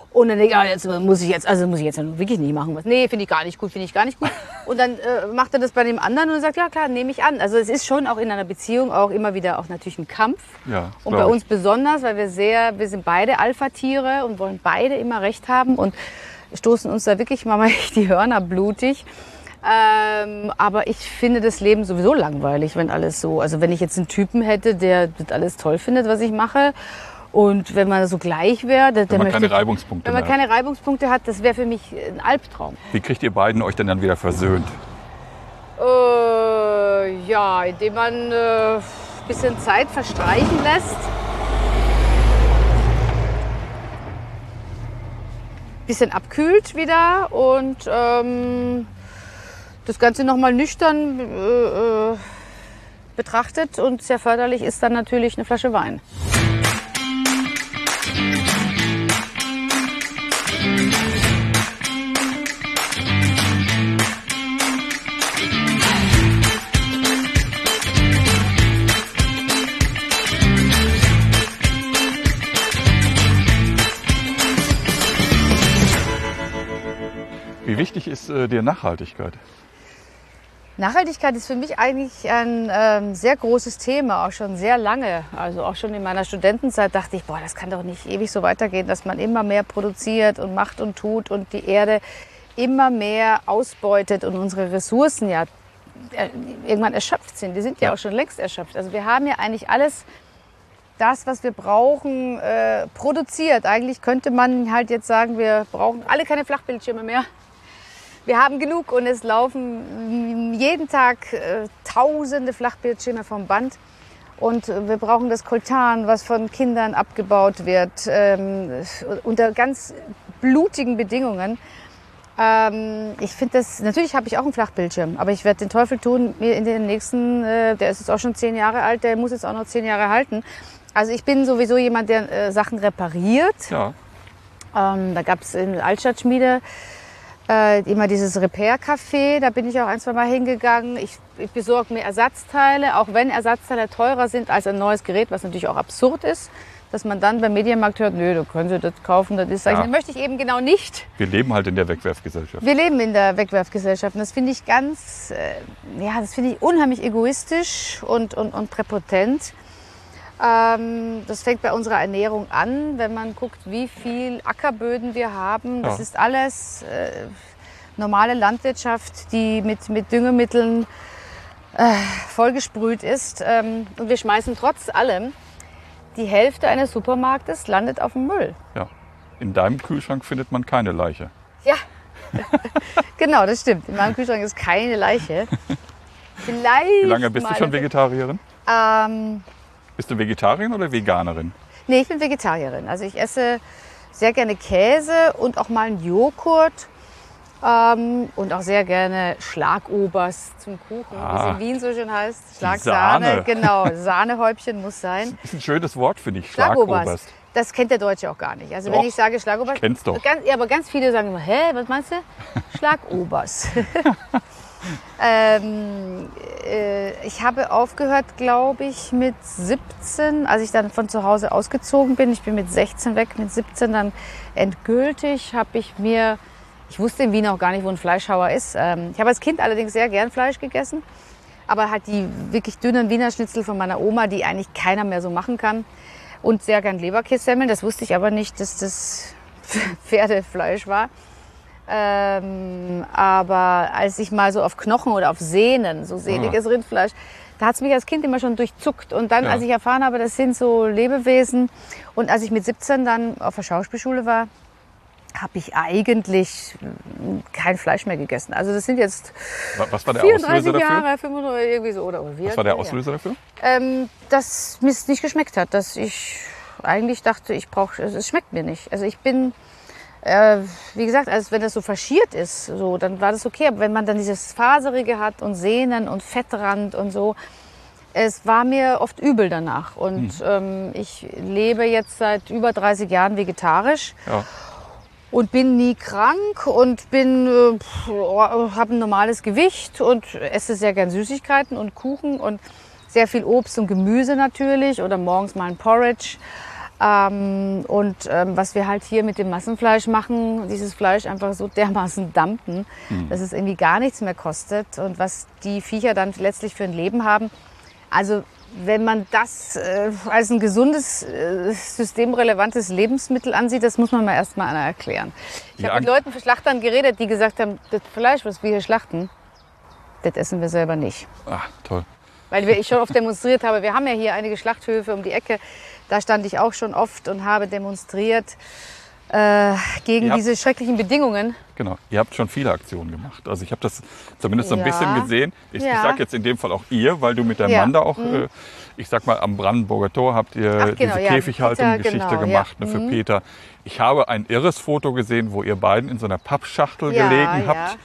Und dann denke ich, jetzt muss ich jetzt wirklich nicht machen. Nee, finde ich gar nicht gut. Und dann macht er das bei dem anderen und sagt, ja klar, nehme ich an. Also es ist schon auch in einer Beziehung auch immer wieder auch natürlich ein Kampf. Ja, und bei uns besonders, weil wir sind beide Alpha-Tiere und wollen beide immer Recht haben und stoßen uns da wirklich mal die Hörner blutig. Aber ich finde das Leben sowieso langweilig, wenn alles so, also wenn ich jetzt einen Typen hätte, der das alles toll findet, was ich mache. Und wenn man so gleich wäre, wenn man keine Reibungspunkte hat, das wäre für mich ein Albtraum. Wie kriegt ihr beiden euch denn dann wieder versöhnt? Ja, indem man ein bisschen Zeit verstreichen lässt. Bisschen abkühlt wieder und das Ganze nochmal nüchtern betrachtet. Und sehr förderlich ist dann natürlich eine Flasche Wein. Wie wichtig ist dir Nachhaltigkeit? Nachhaltigkeit ist für mich eigentlich ein sehr großes Thema, auch schon sehr lange. Also auch schon in meiner Studentenzeit dachte ich, boah, das kann doch nicht ewig so weitergehen, dass man immer mehr produziert und macht und tut und die Erde immer mehr ausbeutet und unsere Ressourcen ja irgendwann erschöpft sind. Die sind ja auch schon längst erschöpft. Also wir haben ja eigentlich alles das, was wir brauchen, produziert. Eigentlich könnte man halt jetzt sagen, wir brauchen alle keine Flachbildschirme mehr. Wir haben genug und es laufen jeden Tag tausende Flachbildschirme vom Band. Und wir brauchen das Coltan, was von Kindern abgebaut wird, unter ganz blutigen Bedingungen. Ich finde das, natürlich habe ich auch einen Flachbildschirm, aber ich werde den Teufel tun, mir in den nächsten, der ist jetzt auch schon 10 Jahre alt, der muss jetzt auch noch 10 Jahre halten. Also ich bin sowieso jemand, der Sachen repariert. Ja. Da gab es in der Altstadtschmiede immer dieses Repair-Café, da bin ich auch 1-2 Mal hingegangen. Ich besorge mir Ersatzteile, auch wenn Ersatzteile teurer sind als ein neues Gerät, was natürlich auch absurd ist, dass man dann beim Mediamarkt hört, nö, da können Sie das kaufen, das ist eigentlich, das möchte ich eben genau nicht. Wir leben halt in der Wegwerfgesellschaft. Wir leben in der Wegwerfgesellschaft und das finde ich das finde ich unheimlich egoistisch und präpotent. Das fängt bei unserer Ernährung an, wenn man guckt, wie viel Ackerböden wir haben. Das ist alles normale Landwirtschaft, die mit Düngemitteln vollgesprüht ist. Und wir schmeißen trotz allem, die Hälfte eines Supermarktes landet auf dem Müll. Ja. In deinem Kühlschrank findet man keine Leiche. Ja, genau, das stimmt. In meinem Kühlschrank ist keine Leiche. Vielleicht Wie lange bist du schon Vegetarierin? Bist du Vegetarierin oder Veganerin? Nee, ich bin Vegetarierin. Also ich esse sehr gerne Käse und auch mal einen Joghurt. Und auch sehr gerne Schlagoberst zum Kuchen, wie es in Wien so schön heißt. Schlagsahne, genau. Sahnehäubchen muss sein. Das ist ein schönes Wort, finde ich. Schlagoberst. Das kennt der Deutsche auch gar nicht. Also wenn ich sage Schlagoberst, ich kenn's doch. Aber ganz viele sagen immer, hä, was meinst du? Schlagoberst. Ich habe aufgehört, glaube ich, mit 17, als ich dann von zu Hause ausgezogen bin. Ich bin mit 16 weg, mit 17 dann endgültig ich wusste in Wien auch gar nicht, wo ein Fleischhauer ist. Ich habe als Kind allerdings sehr gern Fleisch gegessen, aber halt die wirklich dünnen Wiener Schnitzel von meiner Oma, die eigentlich keiner mehr so machen kann. Und sehr gern Leberkässemmeln, das wusste ich aber nicht, dass das Pferdefleisch war. Aber als ich mal so auf Knochen oder auf Sehnen, so sehniges Rindfleisch, da hat es mich als Kind immer schon durchzuckt. Und dann, als ich erfahren habe, das sind so Lebewesen, und als ich mit 17 dann auf der Schauspielschule war, habe ich eigentlich kein Fleisch mehr gegessen. Also das sind jetzt Was war der 34 Auslöser Jahre, dafür? 35, irgendwie so. Was war der Auslöser dafür? Dass mir es nicht geschmeckt hat. Dass ich eigentlich dachte, es schmeckt mir nicht. Also ich bin, wie gesagt, also wenn das so faschiert ist, so, dann war das okay. Aber wenn man dann dieses Faserige hat und Sehnen und Fettrand und so, es war mir oft übel danach. Und ich lebe jetzt seit über 30 Jahren vegetarisch. Ja. Und bin nie krank und habe ein normales Gewicht und esse sehr gern Süßigkeiten und Kuchen und sehr viel Obst und Gemüse natürlich oder morgens mal ein Porridge. Was wir halt hier mit dem Massenfleisch machen, dieses Fleisch einfach so dermaßen dumpen, dass es irgendwie gar nichts mehr kostet und was die Viecher dann letztlich für ein Leben haben. Also wenn man das als ein gesundes, systemrelevantes Lebensmittel ansieht, das muss man mal erst mal erklären. Ich habe mit Leuten, Schlachtern geredet, die gesagt haben, das Fleisch, was wir hier schlachten, das essen wir selber nicht. Ach, toll. Weil ich schon oft demonstriert habe. Wir haben ja hier einige Schlachthöfe um die Ecke. Da stand ich auch schon oft und habe demonstriert gegen diese schrecklichen Bedingungen. Genau, ihr habt schon viele Aktionen gemacht. Also ich habe das zumindest so ein bisschen gesehen. Ich sage jetzt in dem Fall auch ihr, weil du mit deinem Mann da auch, ich sag mal, am Brandenburger Tor habt ihr diese Käfighaltung-Geschichte gemacht für Peter. Ich habe ein irres Foto gesehen, wo ihr beiden in so einer Pappschachtel gelegen habt.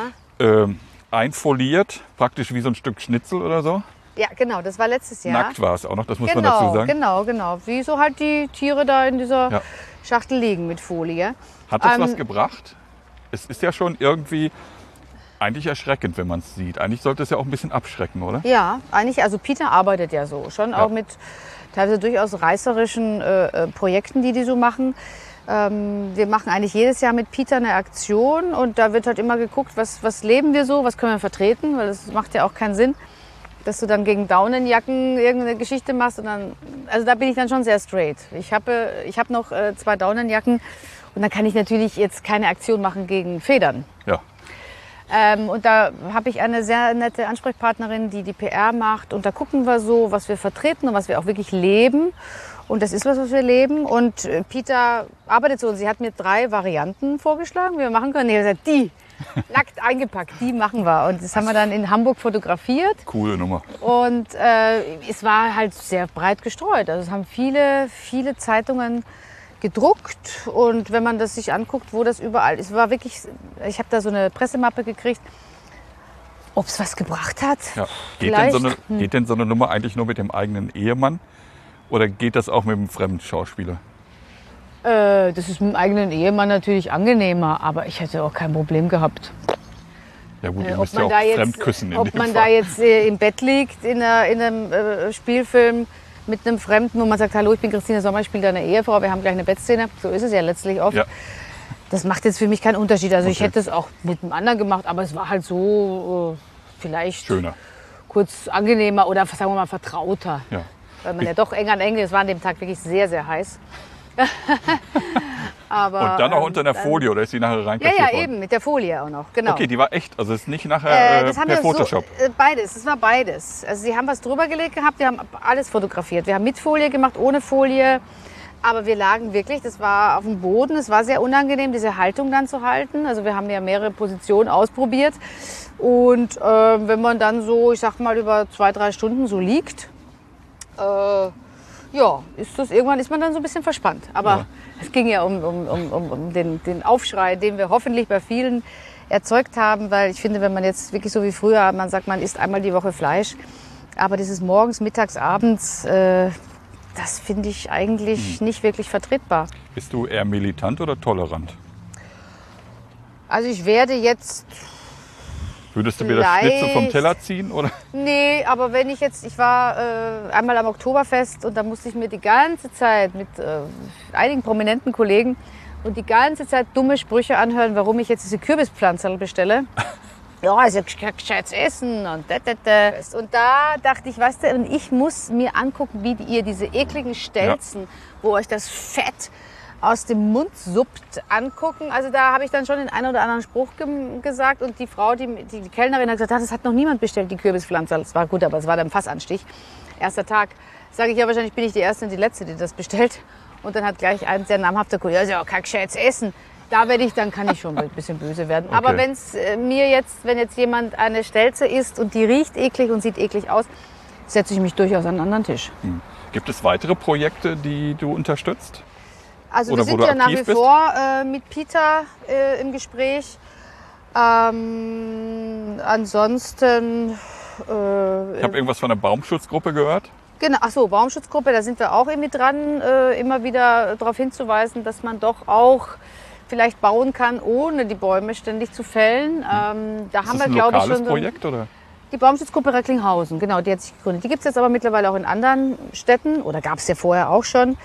Einfoliert, praktisch wie so ein Stück Schnitzel oder so. Ja, genau, das war letztes Jahr. Nackt war es auch noch, das muss man dazu sagen. Genau. Wie so halt die Tiere da in dieser Schachtel liegen mit Folie. Hat das was gebracht? Es ist ja schon irgendwie eigentlich erschreckend, wenn man es sieht. Eigentlich sollte es ja auch ein bisschen abschrecken, oder? Ja, eigentlich, also Peter arbeitet ja so. Schon auch mit teilweise durchaus reißerischen Projekten, die so machen. Wir machen eigentlich jedes Jahr mit Peter eine Aktion und da wird halt immer geguckt, was leben wir so, was können wir vertreten, weil das macht ja auch keinen Sinn, dass du dann gegen Daunenjacken irgendeine Geschichte machst. Und dann, also da bin ich dann schon sehr straight. Ich hab noch 2 Daunenjacken und dann kann ich natürlich jetzt keine Aktion machen gegen Federn. Ja. Und da habe ich eine sehr nette Ansprechpartnerin, die PR macht. Und da gucken wir so, was wir vertreten und was wir auch wirklich leben. Und das ist was wir leben. Und Peter arbeitet so und sie hat mir 3 Varianten vorgeschlagen, wie wir machen können. Ich habe gesagt, die nackt eingepackt, die machen wir. Und das haben wir dann in Hamburg fotografiert. Coole Nummer. Und es war halt sehr breit gestreut. Also es haben viele Zeitungen gedruckt. Und wenn man das sich anguckt, wo das überall ist, war wirklich, ich habe da so eine Pressemappe gekriegt, ob es was gebracht hat. Ja. Geht denn so eine Nummer eigentlich nur mit dem eigenen Ehemann? Oder geht das auch mit einem fremden Schauspieler? Das ist mit dem eigenen Ehemann natürlich angenehmer, aber ich hätte auch kein Problem gehabt. Ja gut, ihr müsst ja auch fremd küssen in dem Fall. Ob man da jetzt im Bett liegt in einem Spielfilm mit einem Fremden, wo man sagt, hallo, ich bin Christine Sommer, ich spiele deine Ehefrau, wir haben gleich eine Bettszene. So ist es ja letztlich oft. Ja. Das macht jetzt für mich keinen Unterschied. Also ich hätte es auch mit einem anderen gemacht, aber es war halt so vielleicht schöner, kurz angenehmer oder sagen wir mal vertrauter. Ja. Weil man ja doch eng an eng ist. Es war an dem Tag wirklich sehr, sehr heiß. Aber, und dann auch unter einer Folie, oder ist die nachher reinkassiert worden? Ja, eben, mit der Folie auch noch, genau. Okay, die war echt, also es ist nicht nachher per Photoshop? Beides, es war beides. Also sie haben was drüber gelegt gehabt, wir haben alles fotografiert. Wir haben mit Folie gemacht, ohne Folie. Aber wir lagen wirklich, das war auf dem Boden. Es war sehr unangenehm, diese Haltung dann zu halten. Also wir haben ja mehrere Positionen ausprobiert. Und wenn man dann so, ich sag mal, über 2-3 Stunden so liegt, irgendwann ist man dann so ein bisschen verspannt. Aber es ging ja um den Aufschrei, den wir hoffentlich bei vielen erzeugt haben. Weil ich finde, wenn man jetzt wirklich so wie früher, man sagt, man isst einmal die Woche Fleisch. Aber dieses morgens, mittags, abends, das finde ich eigentlich nicht wirklich vertretbar. Bist du eher militant oder tolerant? Also ich werde jetzt... Würdest du mir das Schnitzel vom Teller ziehen? Oder? Nee, aber wenn ich war einmal am Oktoberfest und da musste ich mir die ganze Zeit mit einigen prominenten Kollegen und die ganze Zeit dumme Sprüche anhören, warum ich jetzt diese Kürbispflanzerl bestelle. Ja, also gescheites Essen und da. Und da dachte ich, weißt du, und ich muss mir angucken, wie ihr diese ekligen Stelzen, wo euch das Fett aus dem Mund suppt, angucken. Also da habe ich dann schon den einen oder anderen Spruch gesagt und die Frau, die Kellnerin hat gesagt, das hat noch niemand bestellt, die Kürbispflanzerl. Das war gut, aber es war dann Fassanstich. Erster Tag. Sage ich ja, wahrscheinlich bin ich die Erste und die Letzte, die das bestellt. Und dann hat gleich ein sehr namhafter Kollege, ja, kein gescheites Essen. Da kann ich schon ein bisschen böse werden. Okay. Aber wenn jetzt jemand eine Stelze isst und die riecht eklig und sieht eklig aus, setze ich mich durchaus an einen anderen Tisch. Gibt es weitere Projekte, die du unterstützt? Also wir sind ja nach wie vor mit Peter im Gespräch. Ansonsten... ich habe irgendwas von der Baumschutzgruppe gehört. Genau, achso, Baumschutzgruppe, da sind wir auch irgendwie dran, immer wieder darauf hinzuweisen, dass man doch auch vielleicht bauen kann, ohne die Bäume ständig zu fällen. Da haben wir, glaube ich, schon... Ist das ein lokales Projekt, oder? Die Baumschutzgruppe Recklinghausen, genau, die hat sich gegründet. Die gibt es jetzt aber mittlerweile auch in anderen Städten, oder gab es ja vorher auch schon.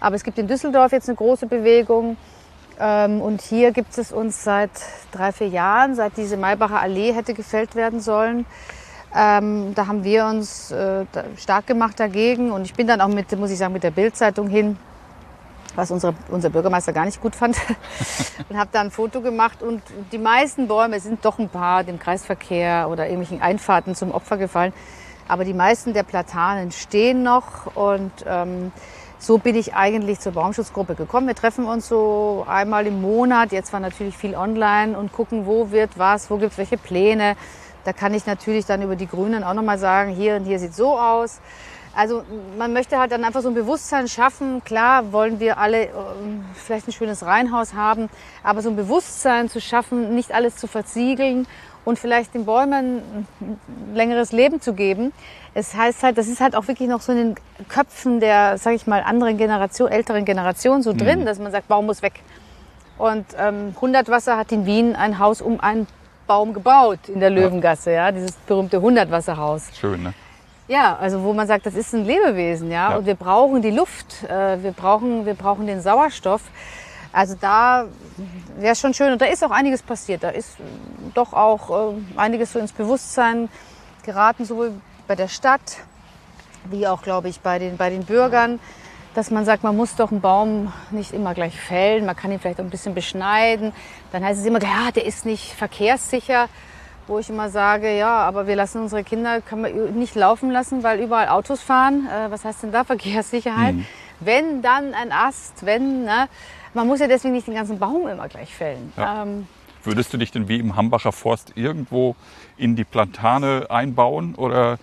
Aber es gibt in Düsseldorf jetzt eine große Bewegung. Und hier gibt es uns seit 3-4 Jahren, seit diese Maybacher Allee hätte gefällt werden sollen. Da haben wir uns stark gemacht dagegen. Und ich bin dann auch muss ich sagen, mit der Bild-Zeitung hin, was unser Bürgermeister gar nicht gut fand. Und habe da ein Foto gemacht. Und die meisten Bäume, es sind doch ein paar dem Kreisverkehr oder irgendwelchen Einfahrten zum Opfer gefallen. Aber die meisten der Platanen stehen noch. Und so bin ich eigentlich zur Baumschutzgruppe gekommen. Wir treffen uns so einmal im Monat. Jetzt war natürlich viel online und gucken, wo wird was, wo gibt es welche Pläne. Da kann ich natürlich dann über die Grünen auch nochmal sagen, hier und hier sieht so aus. Also man möchte halt dann einfach so ein Bewusstsein schaffen. Klar wollen wir alle vielleicht ein schönes Reihenhaus haben, aber so ein Bewusstsein zu schaffen, nicht alles zu versiegeln und vielleicht den Bäumen ein längeres Leben zu geben. Es heißt halt, das ist halt auch wirklich noch so in den Köpfen der, sage ich mal, älteren Generation so drin, dass man sagt, Baum muss weg. Und Hundertwasser hat in Wien ein Haus um einen Baum gebaut in der Löwengasse, ja, dieses berühmte Hundertwasserhaus. Schön, ne? Ja, also wo man sagt, das ist ein Lebewesen, ja, und wir brauchen die Luft, wir brauchen den Sauerstoff. Also da wäre es schon schön und da ist auch einiges passiert. Da ist doch auch einiges so ins Bewusstsein geraten, sowohl bei der Stadt wie auch, glaube ich, bei den Bürgern, dass man sagt, man muss doch einen Baum nicht immer gleich fällen, man kann ihn vielleicht auch ein bisschen beschneiden. Dann heißt es immer, ja, der ist nicht verkehrssicher. Wo ich immer sage, ja, aber wir lassen unsere Kinder kann man nicht laufen lassen, weil überall Autos fahren. Was heißt denn da Verkehrssicherheit? Wenn, dann ein Ast, wenn, ne? Man muss ja deswegen nicht den ganzen Baum immer gleich fällen. Ja. Würdest du dich denn wie im Hambacher Forst irgendwo in die Platane einbauen oder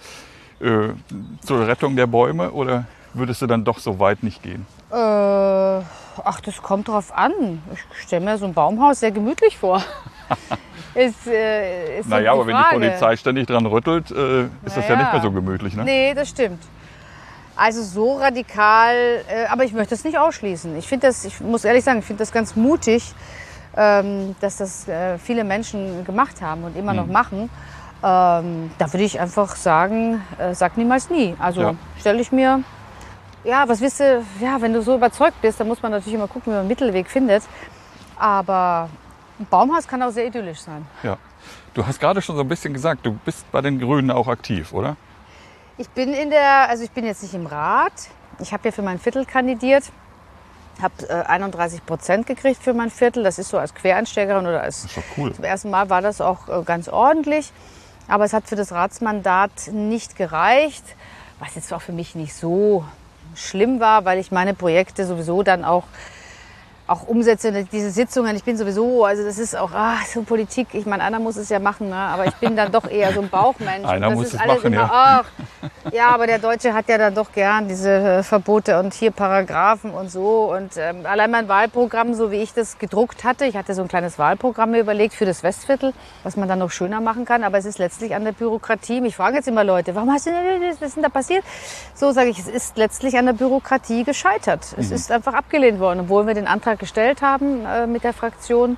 zur Rettung der Bäume oder würdest du dann doch so weit nicht gehen? Ach, das kommt drauf an. Ich stelle mir so ein Baumhaus sehr gemütlich vor. Ist naja, aber wenn die Polizei ständig dran rüttelt, ist das ja nicht mehr so gemütlich, ne? Nee, das stimmt. Also so radikal, aber ich möchte es nicht ausschließen. Ich muss ehrlich sagen, ich finde das ganz mutig, dass das viele Menschen gemacht haben und immer noch machen. Da würde ich einfach sagen, sag niemals nie. Also stelle ich mir, ja, was willst du, ja, wenn du so überzeugt bist, dann muss man natürlich immer gucken, wie man einen Mittelweg findet. Aber ein Baumhaus kann auch sehr idyllisch sein. Ja. Du hast gerade schon so ein bisschen gesagt, du bist bei den Grünen auch aktiv, oder? Ich bin jetzt nicht im Rat. Ich habe ja für mein Viertel kandidiert, habe 31% gekriegt für mein Viertel. Das ist so als Quereinsteigerin oder als das ist doch cool. Zum ersten Mal war das auch ganz ordentlich. Aber es hat für das Ratsmandat nicht gereicht, was jetzt auch für mich nicht so schlimm war, weil ich meine Projekte sowieso dann auch umsetze, diese Sitzungen. Ich bin sowieso, also das ist auch so Politik. Ich meine, einer muss es ja machen, ne? Aber ich bin dann doch eher so ein Bauchmensch. Einer muss es machen, immer, ja. Ja, aber der Deutsche hat ja dann doch gern diese Verbote und hier Paragraphen und so. Und allein mein Wahlprogramm, so wie ich das gedruckt hatte, ich hatte so ein kleines Wahlprogramm mir überlegt für das Westviertel, was man dann noch schöner machen kann. Aber es ist letztlich an der Bürokratie. Mich fragen jetzt immer Leute, warum hast du denn, was ist denn da passiert? So sage ich, es ist letztlich an der Bürokratie gescheitert. Es ist einfach abgelehnt worden, obwohl wir den Antrag gestellt haben mit der Fraktion.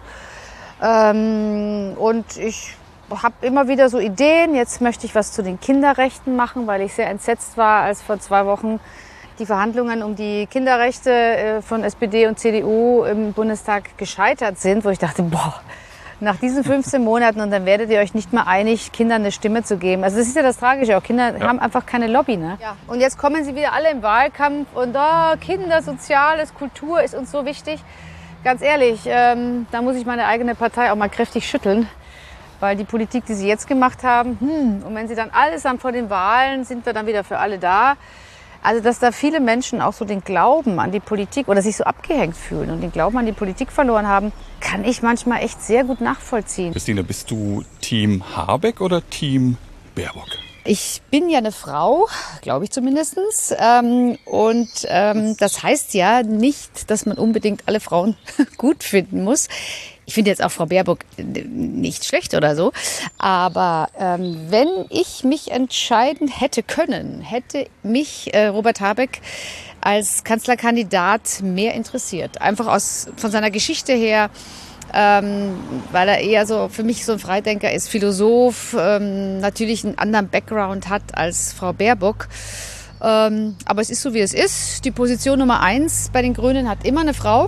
Und ich habe immer wieder so Ideen. Jetzt möchte ich was zu den Kinderrechten machen, weil ich sehr entsetzt war, als vor 2 Wochen die Verhandlungen um die Kinderrechte von SPD und CDU im Bundestag gescheitert sind, wo ich dachte, boah, nach diesen 15 Monaten und dann werdet ihr euch nicht mal einig, Kindern eine Stimme zu geben. Also das ist ja das Tragische, auch Kinder haben einfach keine Lobby. Ne? Ja. Und jetzt kommen sie wieder alle im Wahlkampf und Kinder, Soziales, Kultur ist uns so wichtig. Ganz ehrlich, da muss ich meine eigene Partei auch mal kräftig schütteln, weil die Politik, die sie jetzt gemacht haben, und wenn sie dann alles haben vor den Wahlen, sind wir dann wieder für alle da. Also dass da viele Menschen auch so den Glauben an die Politik oder sich so abgehängt fühlen und den Glauben an die Politik verloren haben, kann ich manchmal echt sehr gut nachvollziehen. Christine, bist du Team Habeck oder Team Baerbock? Ich bin ja eine Frau, glaube ich zumindest. Das heißt ja nicht, dass man unbedingt alle Frauen gut finden muss. Ich finde jetzt auch Frau Baerbock nicht schlecht oder so. Aber wenn ich mich entscheiden hätte können, hätte mich Robert Habeck als Kanzlerkandidat mehr interessiert. Einfach von seiner Geschichte her. Weil er eher so für mich so ein Freidenker ist, Philosoph, natürlich einen anderen Background hat als Frau Baerbock. Aber es ist so, wie es ist. Die Position Nummer 1 bei den Grünen hat immer eine Frau.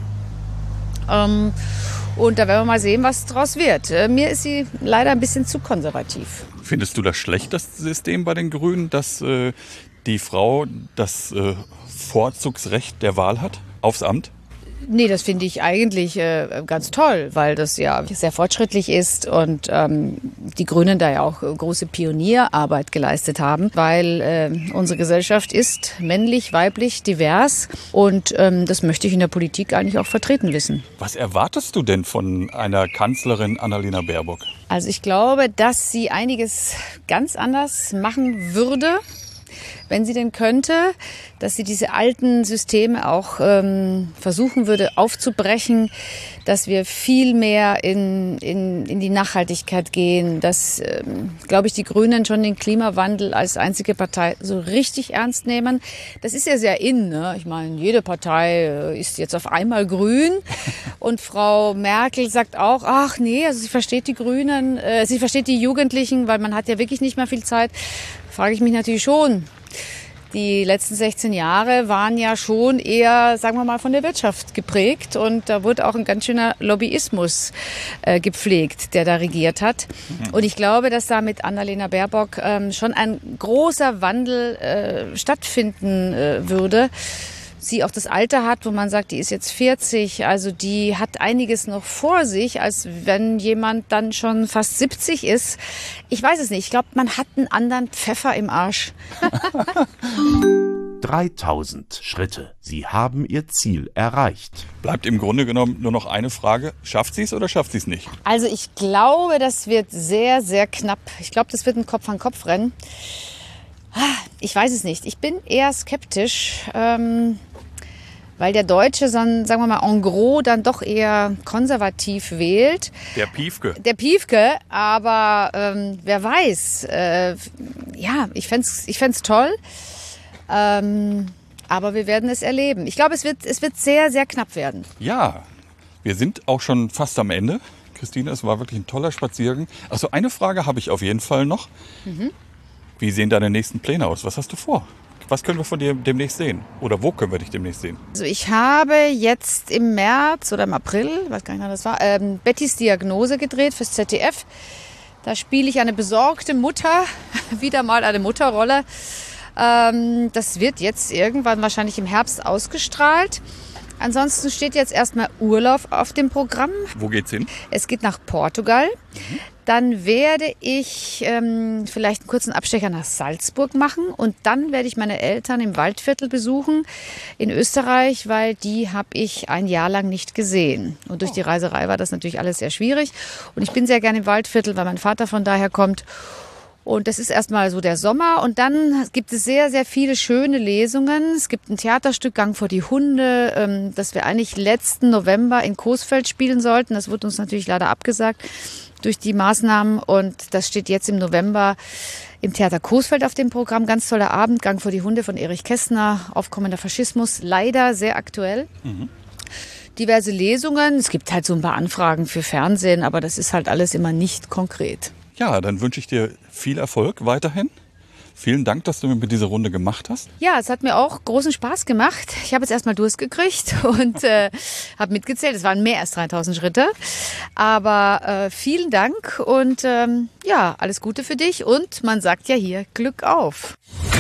Und da werden wir mal sehen, was draus wird. Mir ist sie leider ein bisschen zu konservativ. Findest du das schlecht, das System bei den Grünen, dass die Frau das Vorzugsrecht der Wahl hat aufs Amt? Nee, das finde ich eigentlich ganz toll, weil das ja sehr fortschrittlich ist und die Grünen da ja auch große Pionierarbeit geleistet haben, weil unsere Gesellschaft ist männlich, weiblich, divers und das möchte ich in der Politik eigentlich auch vertreten wissen. Was erwartest du denn von einer Kanzlerin Annalena Baerbock? Also ich glaube, dass sie einiges ganz anders machen würde, wenn sie denn könnte, dass sie diese alten Systeme auch versuchen würde aufzubrechen, dass wir viel mehr in die Nachhaltigkeit gehen, dass, glaube ich, die Grünen schon den Klimawandel als einzige Partei so richtig ernst nehmen. Das ist ja sehr in, ne? Ich meine, jede Partei ist jetzt auf einmal grün und Frau Merkel sagt auch, ach nee, also sie versteht die Grünen, sie versteht die Jugendlichen, weil man hat ja wirklich nicht mehr viel Zeit. Frage ich mich natürlich schon. Die letzten 16 Jahre waren ja schon eher, sagen wir mal, von der Wirtschaft geprägt. Und da wurde auch ein ganz schöner Lobbyismus gepflegt, der da regiert hat. Und ich glaube, dass da mit Annalena Baerbock schon ein großer Wandel stattfinden würde. Sie auch das Alter hat, wo man sagt, die ist jetzt 40, also die hat einiges noch vor sich, als wenn jemand dann schon fast 70 ist. Ich weiß es nicht, ich glaube, man hat einen anderen Pfeffer im Arsch. 3000 Schritte. Sie haben Ihr Ziel erreicht. Bleibt im Grunde genommen nur noch eine Frage. Schafft sie es oder schafft sie es nicht? Also ich glaube, das wird sehr, sehr knapp. Ich glaube, das wird ein Kopf-an-Kopf-Rennen. Ich weiß es nicht. Ich bin eher skeptisch, weil der Deutsche, sagen wir mal, en gros dann doch eher konservativ wählt. Der Piefke. Der Piefke, aber wer weiß. Ja, ich fänd's toll. Aber wir werden es erleben. Ich glaube, es wird sehr, sehr knapp werden. Ja, wir sind auch schon fast am Ende. Christine, es war wirklich ein toller Spaziergang. Also eine Frage habe ich auf jeden Fall noch. Wie sehen deine nächsten Pläne aus? Was hast du vor? Was können wir von dir demnächst sehen? Oder wo können wir dich demnächst sehen? Also ich habe jetzt im März oder im April, weiß gar nicht, wann das war, Bettys Diagnose gedreht fürs ZDF. Da spiele ich eine besorgte Mutter, wieder mal eine Mutterrolle. Das wird jetzt irgendwann wahrscheinlich im Herbst ausgestrahlt. Ansonsten steht jetzt erstmal Urlaub auf dem Programm. Wo geht's hin? Es geht nach Portugal. Dann werde ich vielleicht einen kurzen Abstecher nach Salzburg machen und dann werde ich meine Eltern im Waldviertel besuchen in Österreich, weil die habe ich ein Jahr lang nicht gesehen. Und durch die Reiserei war das natürlich alles sehr schwierig. Und ich bin sehr gerne im Waldviertel, weil mein Vater von daher kommt. Und das ist erstmal so der Sommer und dann gibt es sehr, sehr viele schöne Lesungen. Es gibt ein Theaterstück Gang vor die Hunde, das wir eigentlich letzten November in Coesfeld spielen sollten. Das wurde uns natürlich leider abgesagt durch die Maßnahmen und das steht jetzt im November im Theater Coesfeld auf dem Programm. Ganz toller Abend, Gang vor die Hunde von Erich Kästner, aufkommender Faschismus, leider sehr aktuell. Diverse Lesungen, es gibt halt so ein paar Anfragen für Fernsehen, aber das ist halt alles immer nicht konkret. Ja, dann wünsche ich dir viel Erfolg weiterhin. Vielen Dank, dass du mir diese Runde gemacht hast. Ja, es hat mir auch großen Spaß gemacht. Ich habe jetzt erstmal Durst gekriegt und habe mitgezählt. Es waren mehr als 3000 Schritte. Aber vielen Dank und ja, alles Gute für dich. Und man sagt ja hier Glück auf.